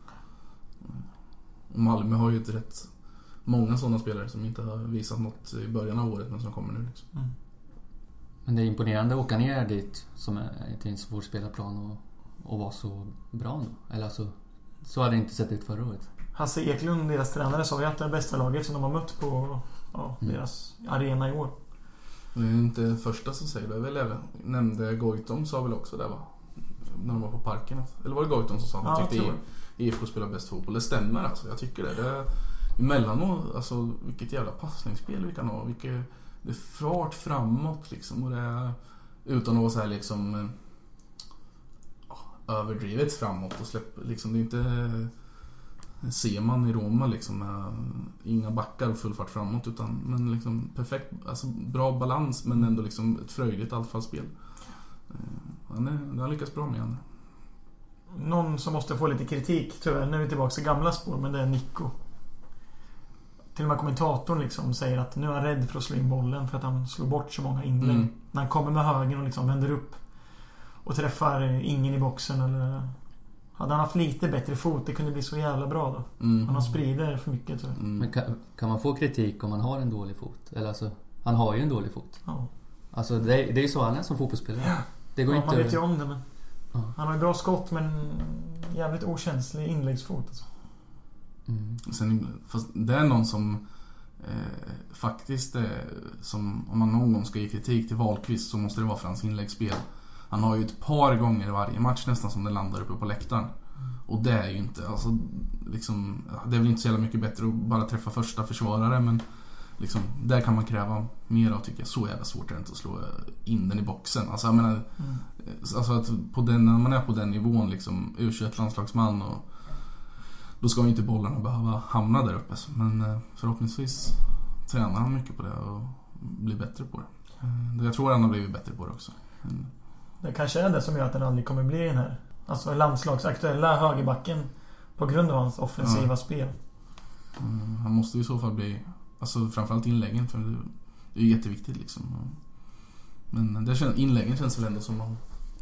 D: och Malmö har ju ett rätt många sådana spelare som inte har visat något i början av året men som kommer nu liksom.
B: Mm. Men det är imponerande att åka ner dit som är till en svår spelarplan och, och vara så bra nu. Eller alltså, så hade det inte sett ut förra året.
C: Hasse Eklund, deras tränare, sa ju att det är bästa laget som de har mött på ja, mm. deras arena i år.
D: Det är inte första som säger det. Väl även nämnde Goitom sa väl också det va? När de var på parken. Eller var det Goitom som sa att han
C: ja,
D: tyckte I F K spelar bäst fotboll? Det stämmer alltså. Jag tycker det. Det är emellanåt, alltså vilket jävla passningsspel vi kan ha. Vilket, det är fart framåt liksom. Och det är, utan att vara så här liksom överdrivet framåt och släpper liksom, det är inte ser man i Roma liksom inga backar och full fart framåt utan men liksom perfekt, alltså bra balans men ändå liksom ett fröjdigt anfallsspel. Han är, han lyckas bra med han.
C: Någon som måste få lite kritik tyvärr, nu är vi tillbaka till gamla spår, men det är Nico. Till och med kommentatorn liksom säger att nu är han rädd för att slå in bollen för att han slår bort så många inlägg. Mm. När han kommer med högen och liksom vänder upp och träffar ingen i boxen eller... Hade han haft lite bättre fot, det kunde bli så jävla bra då. Mm. Han har sprider för mycket tror jag.
B: Mm. Men kan, kan man få kritik om man har en dålig fot? Eller alltså, han har ju en dålig fot. Ja. Alltså det, det är ju så han är som fotbollsspelare.
C: Ja.
B: Det går
C: ja,
B: inte
C: man vet
B: över.
C: ju om det men... Ja. Han har ju bra skott men jävligt okänslig inläggsfot alltså.
D: Mm. Sen, fast det är någon som eh, faktiskt eh, som om man någon gång ska ge kritik till Wahlqvist så måste det vara för hans inläggsspel. Han har ju ett par gånger varje match nästan som det landar uppe på läktaren. Mm. Och det är ju inte alltså, liksom, det är väl inte så jävla mycket bättre att bara träffa första försvarare men liksom, där kan man kräva mer av tycker jag. Så jävla svårt är det inte att slå in den i boxen. Alltså jag menar mm. alltså att på den, när man är på den nivån liksom U tjugoett-landslagsman och då ska ju inte bollarna behöva hamna där uppe. Men förhoppningsvis tränar han mycket på det och blir bättre på det. Jag tror att han har blivit bättre på det också. Men...
C: Det kanske är det som gör att han aldrig kommer bli den här alltså landslagsaktuella högerbacken på grund av hans offensiva ja. spel.
D: Mm, han måste i så fall bli alltså framförallt inläggen för det är ju jätteviktigt liksom. Men det känns, inläggen känns väl ändå som man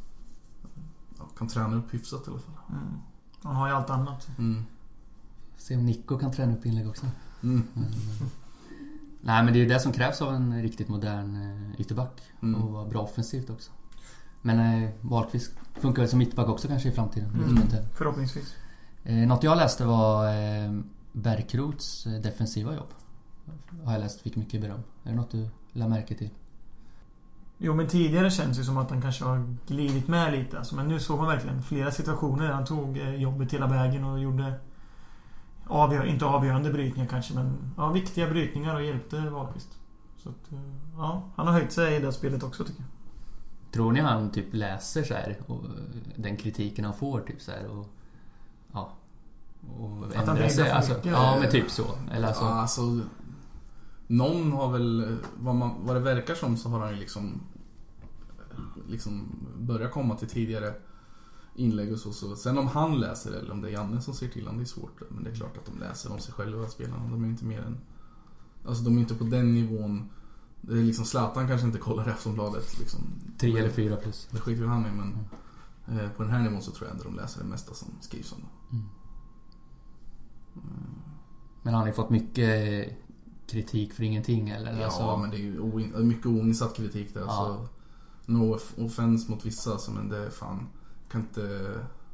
D: ja, kan träna upp hyfsat i alla fall.
C: Mm. Han har ju allt annat. Mm.
B: Se om Nico kan träna upp inlägg också. Mm. Mm. Nej men det är ju det som krävs av en riktigt modern eh, ytterback mm. och vara bra offensivt också. Men eh, Wahlqvist funkar väl som mittback också kanske i framtiden.
C: Mm. Förhoppningsvis.
B: Eh, något jag läste var eh, Bärkrots defensiva jobb. Har jag läst, fick mycket beröm. Är det något du lade märke till?
C: Jo men tidigare känns det som att han kanske har glidit med lite. Alltså, men nu såg man verkligen flera situationer där han tog eh, jobbet hela vägen och gjorde avgör, inte avgörande brytningar kanske men ja, viktiga brytningar och hjälpte Wahlqvist. Så att, eh, ja, han har höjt sig i det spelet också tycker jag.
B: Tror ni han typ läser så här och den kritiken han får typ så här och ja och ändrar sig alltså, ja men typ så eller alltså,
D: ja, alltså någon har väl vad, man, vad det verkar som så har han ju liksom liksom börjat komma till tidigare inlägg och så, så sen om han läser eller om det är Janne som ser till han det är svårt men det är klart att de läser om sig själva spelarna de är inte mer än alltså de är inte på den nivån. Det är liksom Zlatan kanske inte kollar Aftonbladet liksom.
B: Tre eller fyra plus.
D: Det skiter ju han i men mm. eh, på den här nivån så tror jag ändå de läser det mesta som skrivs om det. Mm.
B: Mm. Men har ni fått mycket kritik för ingenting eller?
D: Ja
B: alltså...
D: men det är ju oin- mycket oinsatt kritik där. Ja. Så no offense mot vissa alltså, men det är fan kan inte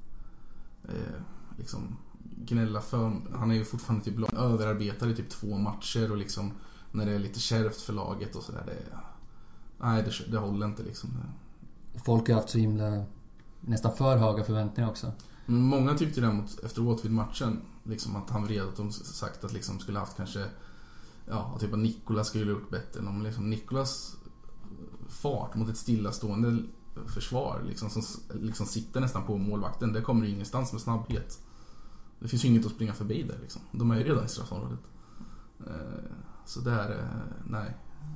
D: eh, liksom gnälla för han är ju fortfarande typ överarbetad i typ två matcher och liksom när det är lite kärvt för laget och sådär det, nej det, det håller inte liksom.
B: Folk har haft så himla nästan för höga förväntningar också.
D: Men många tyckte däremot efter Åtvid-matchen liksom att han vred att de sagt att liksom skulle haft kanske ja, typ att Nicolas skulle gjort bättre om liksom Nicolas fart mot ett stillastående försvar liksom, som liksom sitter nästan på målvakten, det kommer ingenstans med snabbhet. Det finns ju inget att springa förbi där liksom. De är ju redan i straffområdet. Så där, nej.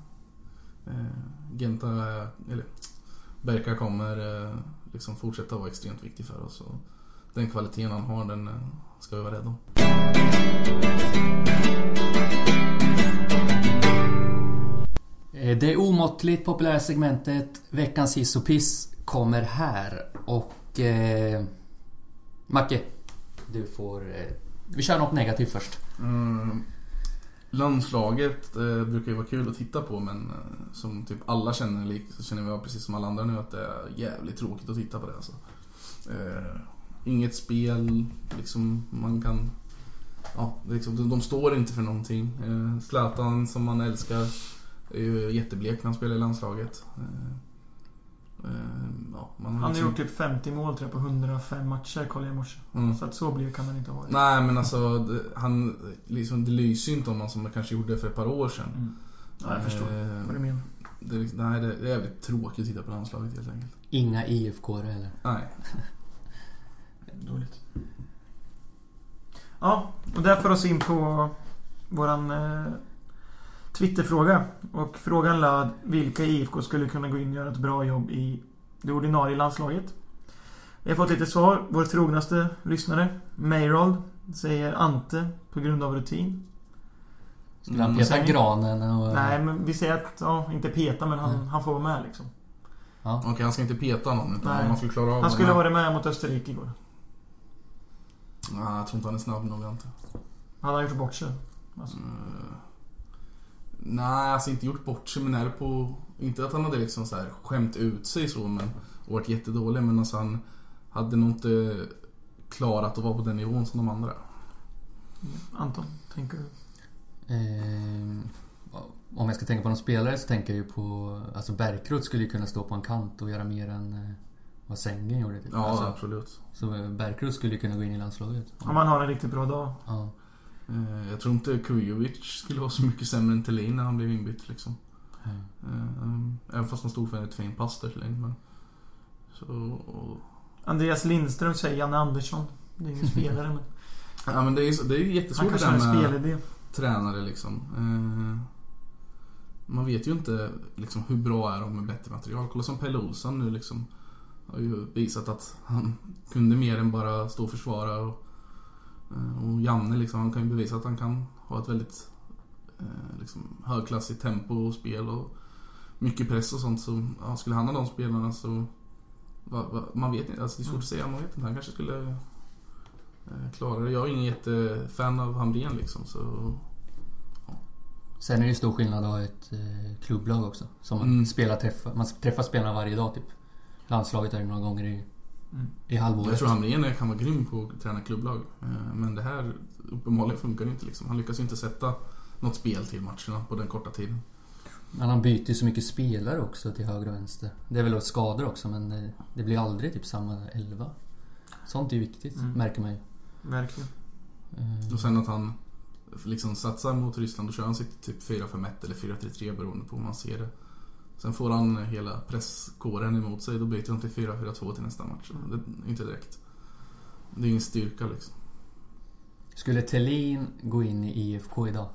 D: Genta, eller Berka kommer liksom fortsätta vara extremt viktig för oss och den kvaliteten han har, den ska vi vara rädda om.
B: Det omåttligt populära segmentet Veckans hiss och piss kommer här och eh, Macke, du får eh, vi kör något negativt först.
D: Mm. Landslaget eh, brukar ju vara kul att titta på men eh, som typ alla känner lik, så känner vi precis som alla andra nu att det är jävligt tråkigt att titta på det alltså. Eh, inget spel liksom man kan ja, liksom, de, de står inte för någonting. Eh, Zlatan som man älskar är ju jätteblek när han spelar i landslaget. Eh, eh, ja, man
C: han har
D: liksom...
C: gjort typ femtio mål tror jag, på hundrafem matcher kollade jag i morse. Mm. Så att så blir kan man inte ha.
D: Nej men alltså det, han liksom, det lyser inte om man som man kanske gjorde för ett par år sedan.
C: Mm. Ja, jag förstår eh, vad du menar.
D: Det, nej, det är jävligt tråkigt att titta på landslaget helt enkelt.
B: Inga I F K eller?
D: Nej.
C: dåligt. Ja, och där får oss in på våran eh, Twitterfråga. Och frågan löd: vilka I F K skulle kunna gå in och göra ett bra jobb i det ordinarie landslaget? Vi har fått lite svar. Vår trognaste lyssnare, Mayrold, säger Ante på grund av rutin.
B: Skulle han peta
C: säger,
B: granen? Och...
C: Nej, men vi säger att, ja, inte peta, men han,
B: mm.
C: han får vara med liksom.
B: Ja.
D: Okej, han ska inte peta någon, utan
C: Nej.
D: man får klara av.
C: Han skulle ha varit med mot Österrike igår.
D: Nej, jag tror inte han är snabb nog, inte.
C: Han har gjort bort sig. Alltså.
D: Mm. Nej, alltså inte gjort bort sig, men är det på... Inte att han hade liksom så här skämt ut sig så, men och varit jättedålig, men alltså han hade nog inte klarat att vara på den nivån som de andra.
C: Anton, tänker du?
B: Eh, om jag ska tänka på någon spelare så tänker jag ju på... Alltså Bärkroth skulle ju kunna stå på en kant och göra mer än eh, vad Sängen gjorde. Typ.
D: Ja,
B: alltså,
D: absolut.
B: Så Bärkroth skulle ju kunna gå in i landslaget.
C: Om man har en riktigt bra dag.
B: Ja.
D: Eh, jag tror inte Kujovic skulle vara så mycket sämre än Thelin när han blev inbytt liksom.
B: Mm.
D: Eh, även fast han stod för ett fint pass där Thelin, men... Så... Och...
C: Andreas Lindström säger Janne Andersson. Det är ingen spelare, men...
D: Ja, men det är, det är jättesvårt
C: han
D: det
C: kanske
D: där
C: har en
D: med
C: spelidé.
D: tränare liksom. Eh, man vet ju inte liksom hur bra är de med bättre material. Kolla som Pelle Olsson nu liksom. Har ju visat att han kunde mer än bara stå och försvara. Och, och Janne liksom, han kan ju bevisa att han kan ha ett väldigt eh, liksom, högklassigt tempo och spel och mycket press och sånt. Så ja, skulle han ha de spelarna så va, va, man vet inte, alltså det är svårt att säga, man vet inte, han kanske skulle eh, klara det. Jag är ingen jättefan av Hamrén liksom, så ja.
B: Sen är det ju stor skillnad att ha ett eh, klubblag också. Som man
D: Mm.
B: spelar träffa, man träffar spelarna varje dag typ. Landslaget är det några gånger i,
C: Mm.
B: i halvåret.
D: Jag tror Hamrén kan vara grym på att träna klubblag. Eh, Men det här uppenbarligen funkar det inte liksom. Han lyckas inte sätta något spel till matcherna på den korta tiden.
B: Men han byter ju så mycket spelare också till höger och vänster. Det är väl skador också, men det, det blir aldrig typ samma elva. Sånt är ju viktigt,
C: Mm.
B: märker man ju.
C: Verkligen.
B: Eh,
D: Och sen att han liksom satsar mot Ryssland och kör han sitt typ fyra fem ett eller fyra tre tre beroende på hur man ser det. Sen får han hela presskåren emot sig, då byter han till fyra fyra två till nästa match. Det är inte direkt. Det är ingen styrka liksom.
B: Skulle Thelin gå in i I F K idag?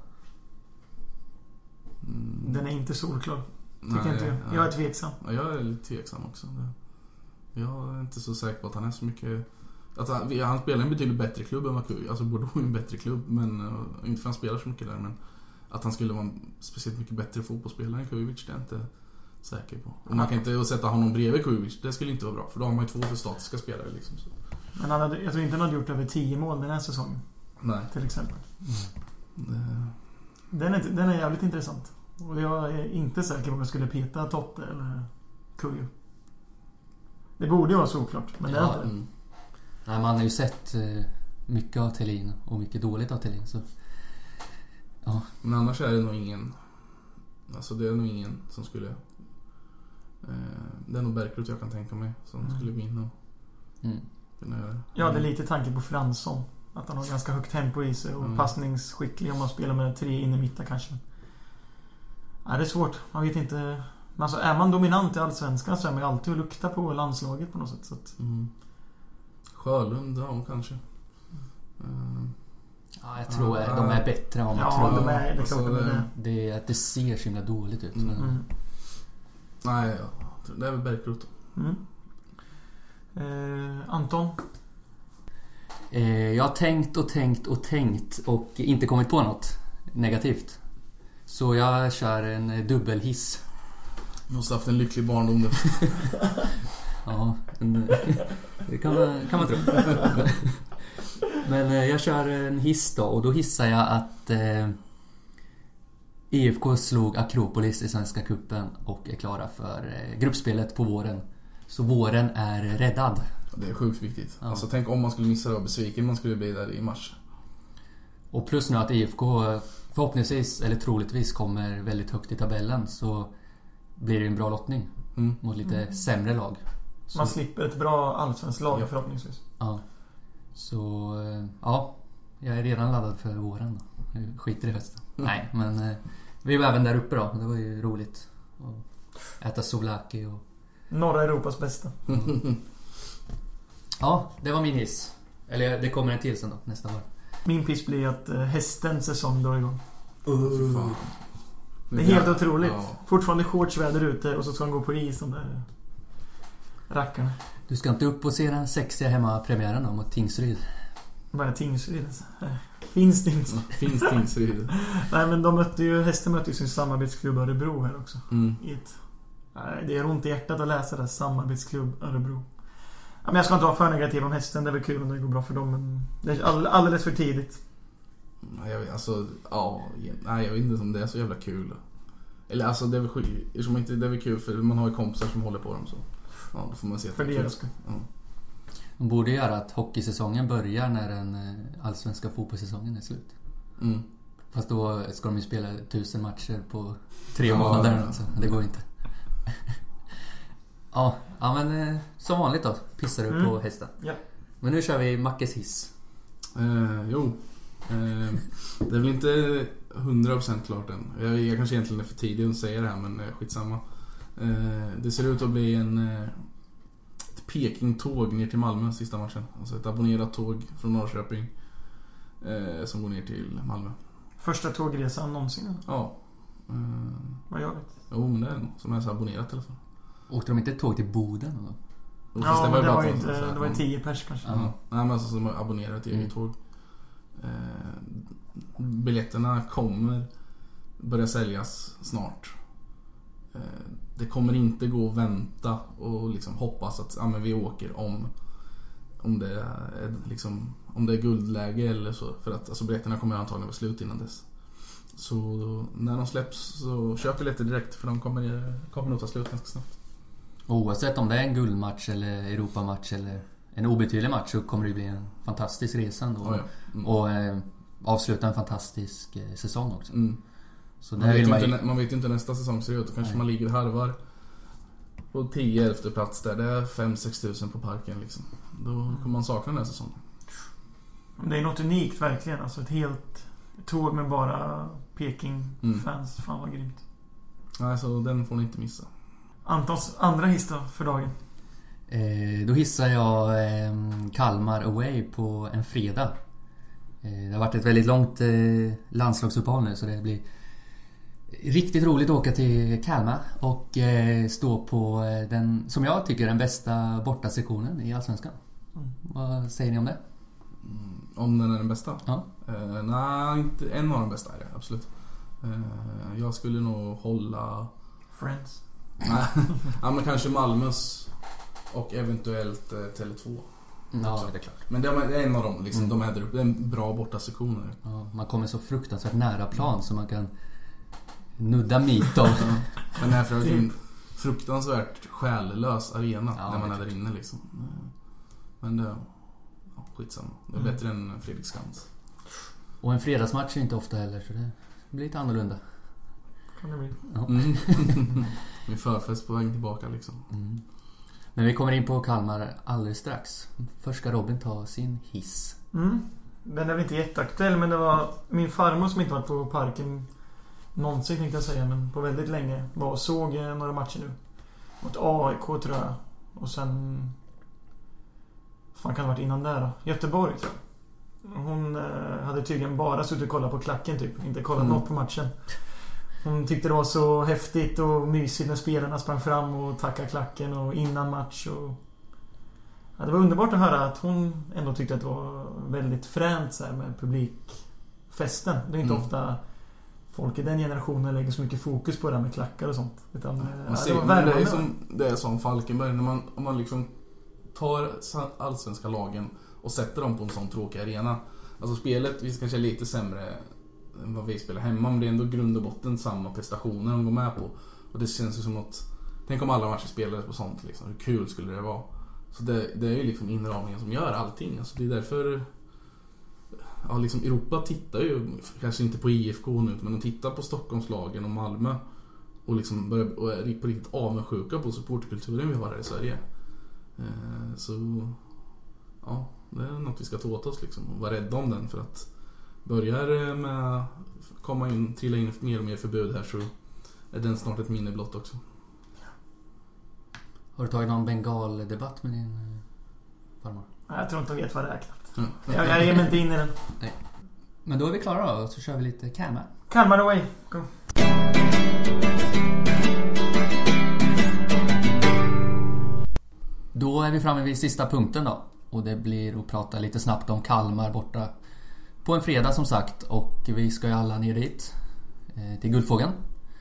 D: Mm.
C: Den är inte solklar. Tycker
D: Nej,
C: inte jag.
D: nej.
C: Jag är tveksam.
D: Ja, jag är lite tveksam också. Det- Jag är inte så säker på att han är så mycket... Att han, han spelar en betydligt bättre klubb än Makuy. Alltså Bordeaux är en bättre klubb, men uh, inte för han spelar så mycket där, men att han skulle vara en speciellt mycket bättre fotbollsspelare än Kujovic, det är jag inte säker på. Och man kan inte sätta honom bredvid Kujovic, det skulle inte vara bra, för då har man ju två för statiska spelare liksom. Så.
C: Men han hade, jag tror inte han hade gjort över tio mål den här säsongen.
D: Nej.
C: Till exempel.
D: Det...
C: Den är, den är jävligt intressant. Och jag är inte säker på om jag skulle peta Totte eller Kujo. Det borde ju vara såklart, men det är
B: Ja,
C: inte det.
D: Mm.
B: Nej, man har ju sett eh, mycket av Thelin och mycket dåligt av Thelin, så ja.
D: Men annars är det nog ingen... Alltså det är nog ingen som skulle... Eh, det är nog Bärkroth jag kan tänka mig som
C: Mm.
D: skulle gå in och
B: Mm.
D: kunna göra det.
C: Jag hade lite tanke på Fransson. Att han har ganska högt tempo i sig och
D: Mm.
C: passningsskicklig om man spelar med tre in i mitten kanske. Ja, det är svårt. Man vet inte. Men alltså, är man dominant i Allsvenskan så är man ju alltid att lukta på landslaget på något sätt. Så att...
D: Mm. Sjölund, ja kanske. Eh,
B: Ja, jag tror att de är bättre än vad man
C: Ja,
B: tror.
C: de är, det är
D: alltså,
C: klart de är det.
B: Det är att det ser så himla dåligt ut.
D: Mm.
B: Men,
C: Mm.
D: Nej, ja. Det är väl Bärkroth.
C: Mm. Eh, Anton?
B: eh, jag har tänkt och tänkt och tänkt och inte kommit på något negativt. Så jag kör en eh, dubbelhiss.
D: Du måste ha haft en lycklig barndom där.
B: Ja, en, det kan man, kan man tro. Men eh, jag kör en hiss då, och då hissar jag att eh, I F K slog Akropolis i Svenska cupen och är klara för eh, gruppspelet på våren. Så våren är räddad.
D: Det är sjukt viktigt.
B: Ja.
D: Alltså tänk om man skulle missa det och besviken man skulle bli där i mars.
B: Och plus nu att I F K förhoppningsvis eller troligtvis kommer väldigt högt i tabellen, så blir det en bra lottning
D: Mm.
B: mot lite
C: Mm.
B: sämre lag. Så,
C: Man slipper ett bra allsvenskt lag
D: Ja.
C: förhoppningsvis.
B: ja. Så eh, ja, jag är redan laddad för våren då. Jag skiter i hösten.
D: Mm.
B: Nej, men eh, vi var även där uppe då. Det var ju roligt att äta souvlaki och
C: Norra Europas bästa.
B: Ja, det var min hiss. Eller det kommer en till sen då, nästa år.
C: Min piss blir att uh, hästens säsong drar igång.
D: Uh. Fan.
C: Det är helt otroligt.
D: Ja.
C: Fortfarande shortsväder ute och så ska han gå på is de där rackarna.
B: Du ska inte upp och se den sexiga hemmapremiären då mot Tingsryd?
C: Vad är Tingsryd? Finns Tingsryd?
D: Finns Tingsryd?
C: Nej, men de mötte ju, hästen mötte ju sin samarbetsklubb Örebro här också.
D: Mm.
C: I ett, nej, det är ont i hjärtat att läsa det. Samarbetsklubb Örebro. Ja, men jag ska inte vara för negativ om hästen. Det är väl kul om det går bra för dem, men det är all, alldeles för tidigt.
D: Nej, jag vet, alltså, ja, nej, jag vet inte om det är så jävla kul. Eller alltså, det är väl skit, som inte, det är väl kul för man har ju kompisar som håller på dem så. Ja, då får man se att
C: för
D: det är
C: det
D: kul. Ja.
B: De borde göra att hockeysäsongen börjar när den allsvenska fotbollssäsongen är slut.
D: Mm.
B: Fast då ska de ju spela tusen matcher på tre månader. Ja, alltså. Det går inte. ja, ja, men som vanligt då. Pissar du mm. på hästen.
C: Ja.
B: Men nu kör vi Mackes hiss.
D: Eh, jo. Eh, det är väl inte hundra procent klart än. Jag, jag kanske egentligen är för tidig att säga det här, men eh, skitsamma. Eh, det ser ut att bli en... Eh, Peking-tåg ner till Malmö sista matchen. Alltså ett abonnerat tåg från Norrköping eh, som går ner till Malmö.
C: Första tågresan någonsin?
D: Ja. Eh,
C: Vad gör det?
D: Jo, men det är någon som är så abonnerat i alla fall.
B: Åkte de inte ett tåg till Boden? Eller?
D: Jo,
C: ja,
D: det
C: men
D: var,
C: det var
D: ju
C: ju inte, det var ju tio pers kanske.
D: Ja. Nej, men alltså som har abonnerat i mm. tåg. Eh, biljetterna kommer börja säljas snart. Eh, det kommer inte gå att vänta och liksom hoppas att ja, men vi åker om om det är liksom om det är guldläge eller så, för att alltså biljetterna kommer antagligen vara slut innan dess. Så när de släpps så köp biljetter direkt, för de kommer kommer nog ta slut ganska snabbt.
B: Oavsett om det är en guldmatch eller Europamatch eller en obetydlig match, så kommer det bli en fantastisk resa ändå.
D: Ja, ja. Mm.
B: Och eh, avsluta en fantastisk eh, säsong också.
D: Mm.
B: Så
D: man, vet
B: man,
D: inte, man vet ju inte nästa säsong ser ut. Då kanske Nej. man ligger och harvar på tio elfte plats där. Det är fem sex tusen på parken liksom. Då kommer man sakna den här säsongen.
C: Det är något unikt verkligen. Alltså ett helt tåg med bara Peking-fans. Mm. Fan vad grymt.
D: Nej, så den får ni inte missa.
C: Antons andra hiss då för dagen?
B: Eh, då hissar jag eh, Kalmar away på en fredag. Eh, det har varit ett väldigt långt eh, landslagsuppehåll nu, så det blir riktigt roligt att åka till Kalmar och eh, stå på eh, den, som jag tycker, den bästa bortasektionen i Allsvenskan. Mm. Vad säger ni om det?
D: Mm, om den är den bästa?
B: Ja.
D: Eh, nej, inte en av de bästa är det, absolut. Eh, jag skulle nog hålla...
C: Friends.
D: Ja, men kanske Malmös och eventuellt eh, Tele två.
B: Ja, det är klart.
D: Men det är en av dem liksom, mm. de är där uppe. Det är en bra bortasektioner.
B: Ja, man kommer så fruktansvärt nära plan mm. så man kan nudda mito.
D: Men det är för en fruktansvärt själlös arena ja, när man är där inne liksom. Men det ja, skitsamma. Det är mm. bättre än Fredriksskans.
B: Och en fredagsmatch är inte ofta heller, så det blir lite annorlunda.
C: Kan det bli.
B: Ja.
D: Mm. Med förfest på väg tillbaka liksom.
B: Mm. Men vi kommer in på Kalmar alldeles strax. Först ska Robin ta sin hiss.
C: Mm. Den är väl inte jätteaktuell, men det var min farmor som inte varit på parken någonsin, tänkte jag säga, men på väldigt länge. Var och såg några matcher nu. Mot A I K tror jag. Och sen... fan kan det ha varit innan där då? Göteborg tror jag. Hon eh, hade tydligen bara suttit och kollat på klacken typ. Inte kollat mm. något på matchen. Hon tyckte det var så häftigt och mysigt när spelarna sprang fram och tackade klacken och innan match. Och... ja, det var underbart att höra att hon ändå tyckte att det var väldigt fränt så här, med publikfesten. Det är inte mm. ofta folk i den generationen lägger så mycket fokus på det här med klackar och sånt. Utan,
D: man
C: ja,
D: ser,
C: det,
D: men det, är som, det är som Falkenberg. När man, om man liksom tar allsvenska lagen och sätter dem på en sån tråkig arena. Alltså spelet, vi kanske är lite sämre än vad vi spelar hemma, men det är ändå grund och botten samma prestationer de går med på. Och det känns ju som att, tänk om alla matcher spelades på sånt liksom. Hur kul skulle det vara? Så det, det är ju liksom inramningen som gör allting. Alltså det är därför ja, liksom Europa tittar ju kanske inte på I F K nu, men de tittar på Stockholmslagen och Malmö och liksom börjar, och är på riktigt avundsjuka på supportkulturen vi har här i Sverige. Eh, så ja, det är något vi ska ta åt oss liksom, och vara rädda om den, för att börjar med komma in, trilla in mer och mer förbud här, så är den snart ett minne blott också.
B: Har du tagit någon bengaldebatt med din farmor?
C: Jag tror inte de vet vad det är knappt.
D: Mm.
C: Jag, jag ger mig inte in i den.
B: Nej. Men då är vi klara då, så kör vi lite Kalmar.
C: Kalmar away. Go.
B: Då är vi framme vid sista punkten då. Och det blir att prata lite snabbt om Kalmar borta på en fredag som sagt. Och vi ska ju alla ner dit. Eh, till Guldfågeln.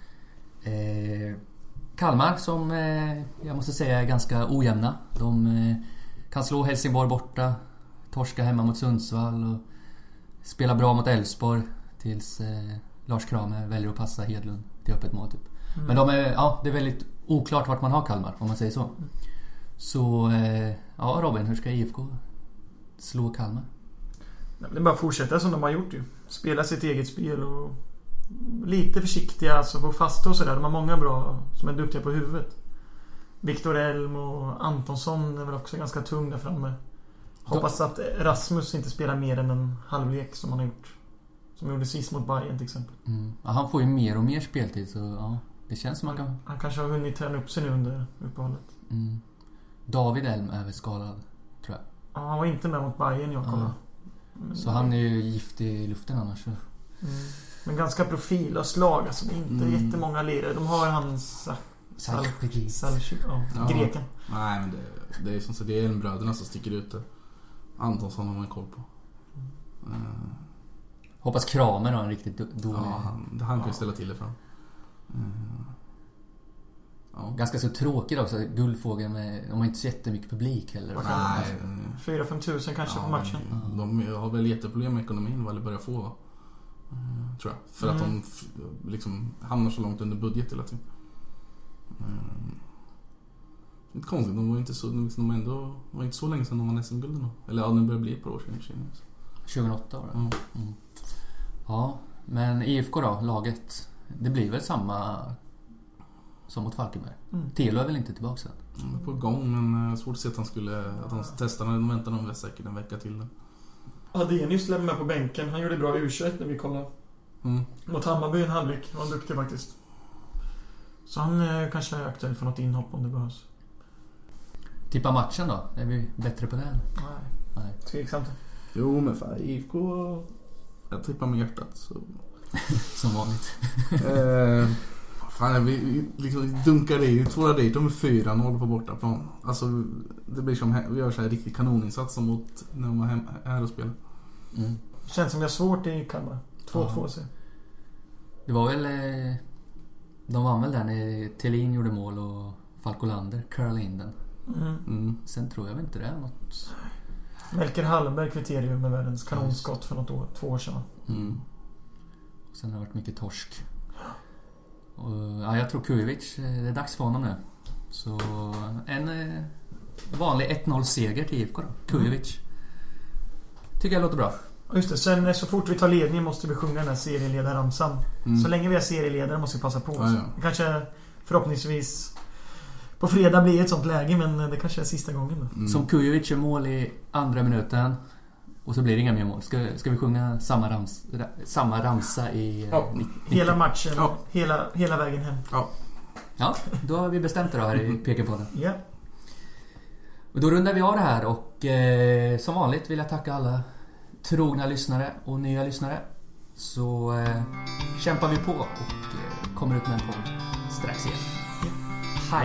B: Eh, Kalmar som eh, jag måste säga är ganska ojämna. De eh, kan slå Helsingborg borta. Torska hemma mot Sundsvall. Och spela bra mot Elfsborg. Tills eh, Lars Kramer väljer att passa Hedlund till öppet mål typ. Mm. Men de är, ja, det är väldigt oklart vart man har Kalmar om man säger så. Mm. Så, eh, ja Robin, hur ska I F K slå Kalmar?
C: Det är bara att fortsätta som de har gjort ju. Spela sitt eget spel och lite försiktiga, alltså få fast och sådär. De har många bra som är duktiga på huvudet. Viktor Elm och Antonsson är väl också ganska tung där framme. Hoppas att Rasmus inte spelar mer än en halvlek som han har gjort. Som han gjorde sist mot Bayern till exempel.
B: Mm. Ja, han får ju mer och mer speltid så ja, det känns som man kan...
C: Han kanske har hunnit träna upp sig nu under uppehållet.
B: Mm. David Elm är väl skadad, tror jag.
C: Ja, han var inte med mot Bayern jag kollade.
B: Ja. Så han är ju gift i luften annars. Så.
C: Mm. Men ganska profillöst lag, alltså det är inte mm. jättemånga lirare. De har ju hans...
B: Salchik.
C: Salchik, ja.
D: Ja.
C: Greken.
D: Nej, men det, det är som så, det är en bröderna som sticker ut det. Antonsson har man koll på. Mm. Uh.
B: Hoppas Kramer har en riktigt dålig...
D: Ja, han, han kan ju ställa till det fram. Mm. Ja.
B: Ganska så tråkigt också. Guldfågeln med... De har inte så jättemycket publik heller.
D: Nej.
C: fyra fem tusen kanske ja, på matchen.
D: De, de har väl jätteproblem med ekonomin vad det börjar få. Mm, tror jag. För mm. att de f- liksom hamnar så långt under budget hela tiden. Mm. Lite konstigt. De var inte så, liksom, de ändå, var inte så länge sedan de var nästan gulden. Eller ja, det börjar bli ett par år sedan.
B: tjugohundraåtta var det.
D: Mm.
B: Mm. Ja, men I F K då, laget. Det blir väl samma som mot Falkenberg. Mm. Telo är väl inte tillbaka sen?
D: Mm, på gång, men svårt att se att han skulle att han testade. De väntar nog säkert en vecka till.
C: Adenius lämnade med på bänken. Han gjorde bra U tjugoett när vi kollade.
D: Mm.
C: Mot Hammarby en halvlek. Han var duktig faktiskt. Så han eh, kanske är aktuell för något inhopp om det behövs.
B: Tippa matchen då? Är vi bättre på den?
C: Nej.
B: Nej.
C: Tveksamt.
D: Jo, men fan, I F K... Jag tippar med hjärtat. Så.
B: Som vanligt.
D: eh, fan, vi liksom dunkar det ju. Två dit, de är fyra noll på bortaplan. Alltså, det blir som vi gör så här riktigt kanoninsats som mot när de var hem, här och spelade.
B: Mm.
C: Känns som jag svårt i Kalmar. två två sig.
B: Det var väl... Eh, de vann väl där när Thelin gjorde mål och Falkolander curlade in den.
C: Mm.
B: Mm. Sen tror jag väl inte det är något...
C: Melker Hallberg kriterium med världens kanonskott för något år, två år sedan.
B: Mm. Och sen har det varit mycket torsk. Och, ja, jag tror Kujovic, det är dags för honom nu. Så en eh, vanlig ett noll seger till I F K då. Kujovic. Tycker jag låter bra.
C: Just det, sen så fort vi tar ledningen måste vi sjunga den här serieledarramsan. Mm. Så länge vi har serieledare måste vi passa på oss. Ja, ja. Kanske förhoppningsvis på fredag blir ett sånt läge, men det kanske är sista gången då.
B: Mm. Som Kujovic är mål i andra minuten och så blir det inga mer mål. Ska, ska vi sjunga samma, rams, samma ramsa i...
C: Ja, nittio hela matchen, ja. hela, hela vägen hem.
B: Ja. Ja, då har vi bestämt det då här i P K-podden.
C: Ja.
B: Och då rundar vi av det här och eh, som vanligt vill jag tacka alla trogna lyssnare och nya lyssnare. Så eh, kämpar vi på och eh, kommer ut med en podd strax igen. Ja. Hej!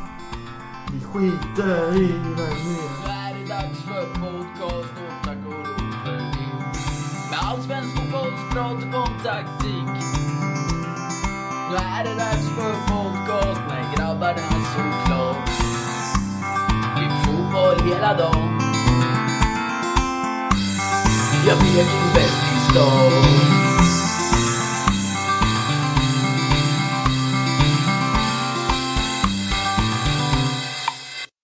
C: Vi skiter i världen.
A: Nu är det dags för podcast och tack och lov för det. Med allsvensk fotbollsprat och kontaktik. Nu är det dags för podcast med grabbarna såklart. Vi fotboll hela dagen. Jag blir din bäst i stan.